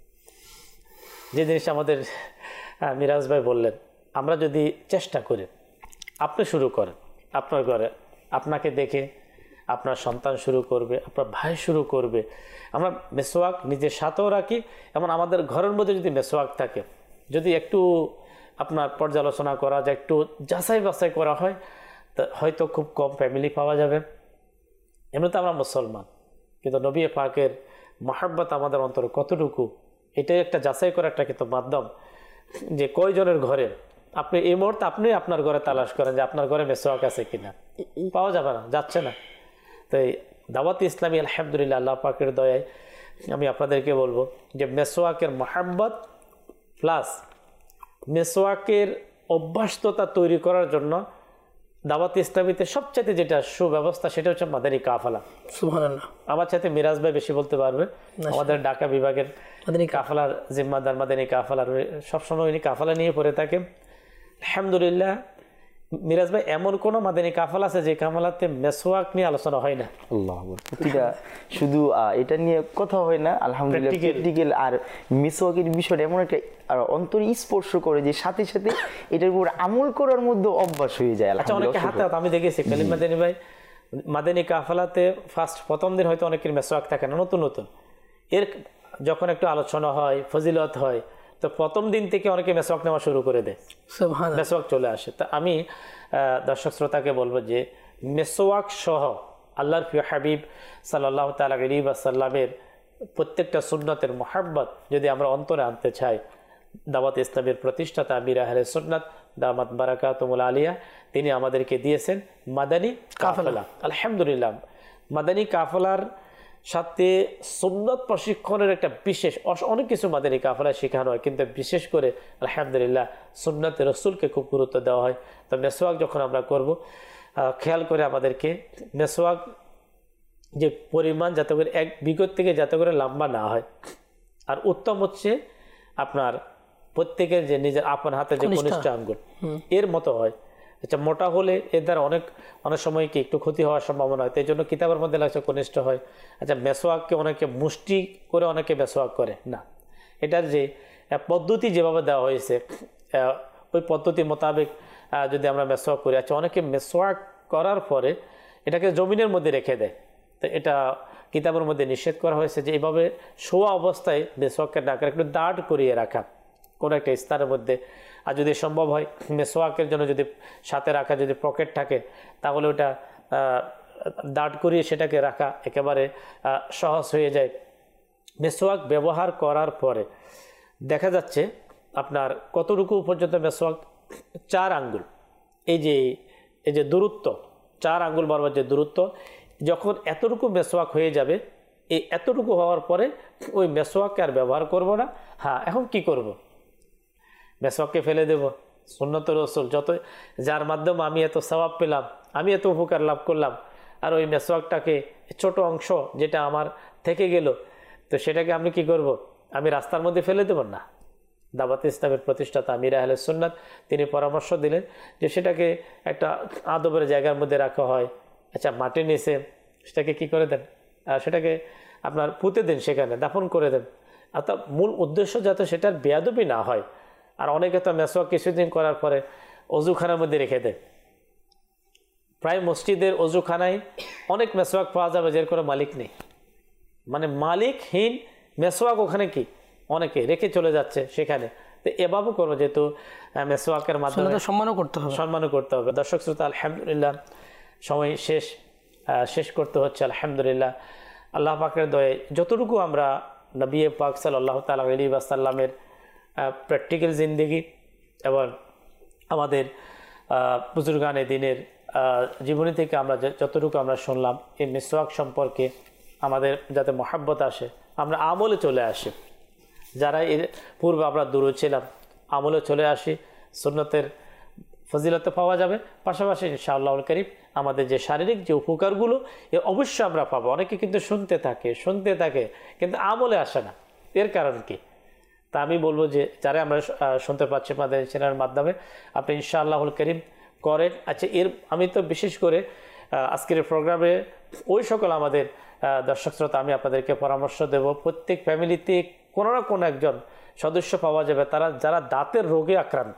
B: যে জিনিসটা আমাদের মিরাজ ভাই বললেন, আমরা যদি চেষ্টা করি, আপনি শুরু করেন আপনার ঘরে, আপনাকে দেখে আপনার সন্তান শুরু করবে, আপনার ভাই শুরু করবে। আমরা মেসওয়াক নিজের সাথেও রাখি, এবং আমাদের ঘরের মধ্যে যদি মেসওয়াক থাকে, যদি একটু আপনার পর্যালোচনা করা যায়, একটু যাচাই বাছাই করা হয়, তা হয়তো খুব কম ফ্যামিলি পাওয়া যাবে। এমনিতে আমরা মুসলমান, কিন্তু নবী পাকের মহব্বত আমাদের অন্তরে কতটুকু, এটাই একটা যাচাই করার একটা কিন্তু মাধ্যম, যে কয়জনের ঘরে আপনি এই মুহূর্তে আপনি আপনার ঘরে তালাশ করেন যে আপনার ঘরে মেসওয়াক আছে কিনা, পাওয়া যাবে না, যাচ্ছে না। তাই দাওয়াত ইসলামী আলহামদুলিল্লাহ আল্লাহ পাকের দয়ায় আমি আপনাদেরকে বলবো যে মেসওয়াকের মহব্বত প্লাস মেসওয়াকের অভ্যাসতা তৈরি করার জন্য দাওয়াত ইসলামীতে সবচাইতে যেটা সুব্যবস্থা, সেটা হচ্ছে মাদানী কাফেলা।
C: সুবহানাল্লাহ।
B: আমার চাইতে মিরাজ ভাই বেশি বলতে পারবে। আমাদের ঢাকা বিভাগের মাদানী কাফেলার জিম্মাদার, মাদানী কাফেলার সবসময় উনি কাফেলা নিয়ে পড়ে থাকেন। আলহামদুলিল্লাহ মিরাজ ভাই, এমন কোন মাদানী কাফেলা আছে যে কাফেলাতে মেসওয়াক নিয়ে আলোচনা হয় না?
G: আল্লাহ প্রতিটা শুধু এটা নিয়ে কথা হয় না, আলহামদুলিল্লাহ প্র্যাকটিক্যাল আর মিসওয়াকের বিষয়টা এমন একটা অন্তরে স্পর্শ করে যে সাথে সাথে এটার উপর আমল করার মধ্যে অভ্যাস হয়ে যায়।
B: আচ্ছা, অনেকে হাতে আমি দেখেছি কালিম মাদানী ভাই, মাদানী কাফেলাতে প্রথম দিন হয়তো অনেকের মেসওয়াক থাকে না, নতুন নতুন, এর যখন একটু আলোচনা হয়, ফজিলত হয়, তো প্রথম দিন থেকে অনেকে মেসওয়াক নেওয়া শুরু করে দেয়, মেসওয়াক চলে আসে। তা আমি দর্শক শ্রোতাকে বলবো যে মেসওয়াক সহ আল্লাহর প্রিয় হাবিব সাল্লাল্লাহু তাআলা আলাইহি ওয়াসাল্লামের প্রত্যেকটা সুন্নতের মুহাব্বত যদি আমরা অন্তরে আনতে চাই, দাওয়াত ইসলামের প্রতিষ্ঠাতা আমির আহলে সুন্নাত দামাত বারাকাতুহুল আলিয়া তিনি আমাদেরকে দিয়েছেন মাদানী কাফেলা। আলহামদুলিল্লাহ, মাদানী কাফেলার সাথে সুন্নত প্রশিক্ষণের একটা বিশেষ অনেক কিছু মাদানী কাফেলায় শেখানো হয়, কিন্তু বিশেষ করে আলহামদুলিল্লাহ সুন্নতে রসুলকে খুব গুরুত্ব দেওয়া হয়। তো মেসওয়াক যখন আমরা করব, খেয়াল করে আমাদেরকে মেসওয়াক যে পরিমাণ যাতে করে এক বিগত থেকে যাতে করে লম্বা না হয়, আর উত্তম হচ্ছে আপনার প্রত্যেকের যে নিজের আপন হাতে যে কনিষ্ঠ আঙ্গুল এর মতো হয়। আচ্ছা, মোটা হলে এর দ্বারা অনেক সময় কি একটু ক্ষতি হওয়ার সম্ভাবনা হয়, তাই জন্য কিতাবের মধ্যে লাগছে কনিষ্ঠ হয়। আচ্ছা, মেসওয়াককে অনেকে মুষ্টি করে অনেকে মেসওয়াক করে না, এটার যে পদ্ধতি যেভাবে দেওয়া হয়েছে ওই পদ্ধতি মোতাবেক যদি আমরা মেসওয়াক করি। আচ্ছা, অনেকে মেসওয়াক করার পরে এটাকে জমিনের মধ্যে রেখে দেয়, তো এটা কিতাবের মধ্যে নিষেধ করা হয়েছে যে এইভাবে শোয়া অবস্থায় মেসওয়াককে না করে একটু দাঁড় করিয়ে রাখা কোনো একটা স্থানের মধ্যে। আর যদি সম্ভব হয় মেসওয়াকের জন্য যদি সাথে রাখা যদি পকেট থাকে, তাহলে ওটা দাঁড় করিয়ে সেটাকে রাখা একেবারে সহজ হয়ে যায়। মেসওয়াক ব্যবহার করার পরে দেখা যাচ্ছে আপনার কতটুকু পর্যন্ত মেসওয়াক, 4 আঙ্গুল, এই যে দূরত্ব 4 আঙ্গুল বরাবর যে দূরত্ব, যখন এতটুকু মেসওয়াক হয়ে যাবে, এই এতটুকু হওয়ার পরে ওই মেসওয়াককে আর ব্যবহার করব না। হ্যাঁ, এখন কি করব? মেসওয়াককে ফেলে দেব? সুন্নত রসুল যত, যার মাধ্যমে আমি এত সওয়াব পেলাম, আমি এত উপকার লাভ করলাম, আর ওই মেসওয়াকটাকে ছোট অংশ যেটা আমার থেকে গেল, তো সেটাকে আমি কি করব? আমি রাস্তার মধ্যে ফেলে দেব না। দাওয়াত ইসলামের প্রতিষ্ঠাতা আমির আহলে সুন্নাত তিনি পরামর্শ দিলেন যে সেটাকে একটা আদবের জায়গার মধ্যে রাখা হয়। আচ্ছা, মাটির নিচে সেটাকে কি করে দেন, সেটাকে আপনার পুঁতে দেন, সেখানে দাফন করে দেন। অর্থাৎ মূল উদ্দেশ্য যাতে সেটার বেয়াদবি না হয়। আর অনেকে তো মেসওয়াক কিছুদিন করার পরে অজুখানার মধ্যে রেখে দেয়। প্রায় মসজিদের অজুখানায় অনেক মেসওয়াক পাওয়া যাবে যার কোনো মালিক নেই, মানে মালিকহীন মেসওয়াক ওখানে কি অনেকে রেখে চলে যাচ্ছে সেখানে। তো এভাবে করবো, যেহেতু মেসওয়াকের মাধ্যমে সম্মানও করতে হবে। দর্শক শ্রোতা, আলহামদুলিল্লাহ সময় শেষ করতে হচ্ছে। আলহামদুলিল্লাহ আল্লাহ পাকের দয়ায় যতটুকু আমরা নবী পাক সাল্লাল্লাহু তাআলা আলাইহি ওয়াসাল্লামের প্র্যাকটিক্যাল জিন্দেগি এবং আমাদের বুজুর্গানে দিনের জীবনী থেকে আমরা যতটুকু আমরা শুনলাম, এই মিসওয়াক সম্পর্কে আমাদের যাতে মহাব্বত আসে, আমরা আমলে চলে আসি। যারা এর পূর্বে আমরা দূরে ছিলাম, আমলে চলে আসি, সুন্নতের ফজিলত পাওয়া যাবে। পাশাপাশি ইনশাআল্লাহুল কারীম আমাদের যে শারীরিক যে উপকারগুলো এ অবশ্যই আমরা পাবো। অনেকে কিন্তু শুনতে থাকে কিন্তু আমলে আসে না, এর কারণ কি? তা আমি বলবো যে যারা আমরা শুনতে পাচ্ছি আমাদের চ্যানেলের মাধ্যমে, আপনি ইনশাআল্লাহুল কারীম করেন। আচ্ছা, আমি তো বিশেষ করে আজকের প্রোগ্রামে ওই সকল আমাদের দর্শক শ্রোতা আমি আপনাদেরকে পরামর্শ দেব, প্রত্যেক ফ্যামিলিতে কোনো না কোনো একজন সদস্য পাওয়া যাবে যারা দাঁতের রোগে আক্রান্ত।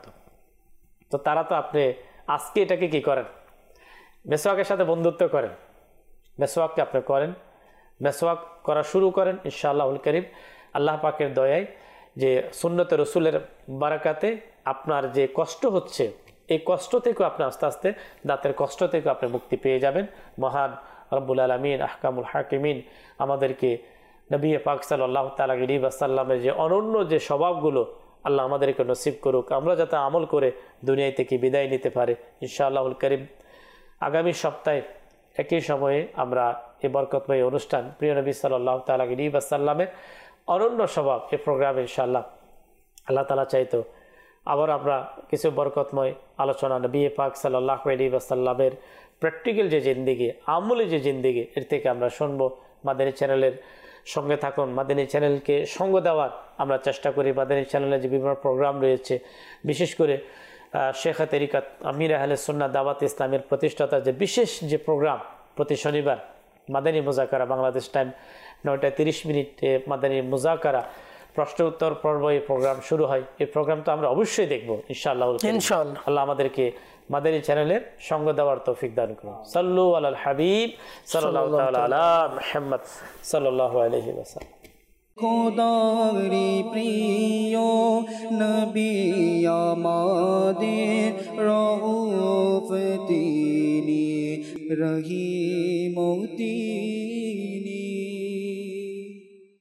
B: তো তারা তো আপনি আজকে এটাকে কি করেন, মেসওয়াকের সাথে বন্ধুত্ব করেন, মেসওয়াককে আপনি করেন, মেসওয়াক করা শুরু করেন। ইনশাআল্লাহুল কারীম আল্লাহ পাকের দয়ায় যে সুন্নতে রসুলের বারাকাতে আপনার যে কষ্ট হচ্ছে, এই কষ্ট থেকে আপনি আস্তে আস্তে দাঁতের কষ্ট থেকে আপনি মুক্তি পেয়ে যাবেন। মহান রব্বুল আলামিন আহকামুল হাকিমিন আমাদেরকে নবী পাক সাল্লাল্লাহু তাআলা আলাইহি ওয়াসাল্লামের যে অনন্য যে স্বভাবগুলো আল্লাহ আমাদেরকে নসিব করুক, আমরা যাতে আমল করে দুনিয়া থেকে বিদায় নিতে পারি ইনশাআল্লাহুল কারীম। আগামী সপ্তাহে একই সময়ে আমরা এই বরকতময় অনুষ্ঠান প্রিয় নবী সাল্লাল্লাহু তাআলা আলাইহি ওয়াসাল্লামের অনন্য স্বভাব এই প্রোগ্রামে ইনশাআল্লাহ আল্লাহ তাআলা চাইতো আবার আমরা কিছু বরকতময় আলোচনা নবী পাক সাল্লাল্লাহু আলাইহি ওয়াসাল্লামের প্র্যাকটিক্যাল যে জিন্দেগি, আমলি যে জিন্দেগি, এর থেকে আমরা শুনবো। মাদানী চ্যানেলের সঙ্গে থাকুন, মাদানী চ্যানেলকে সঙ্গ দেওয়ার আমরা চেষ্টা করি। মাদানী চ্যানেলে যে বিভিন্ন প্রোগ্রাম রয়েছে, বিশেষ করে শেখ তরিকাত আমির আহলে সুন্নাহ দাওয়াত ইসলামের প্রতিষ্ঠাতা যে বিশেষ যে প্রোগ্রাম প্রতি শনিবার মাদানী মুজাকারা, বাংলাদেশ টাইম 9:30 মাদানী মুজাকারা প্রশ্ন উত্তর পর্ব এই প্রোগ্রাম শুরু হয়। এই প্রোগ্রাম তো আমরা অবশ্যই দেখবো ইনশাআল্লাহ। আল্লাহ আমাদেরকে মাদানী চ্যানেলের সঙ্গ দেওয়ার তৌফিক দান করুন। সাল্লু আলাল হাবিব সাল্লাল্লাহু তাআলা আলা মুহাম্মদ সাল্লাল্লাহু আলাইহি ওয়াসাল্লাম।
A: খোদারি প্রিয় নবী আমাদের রউফ তিনি রহিম তিনি।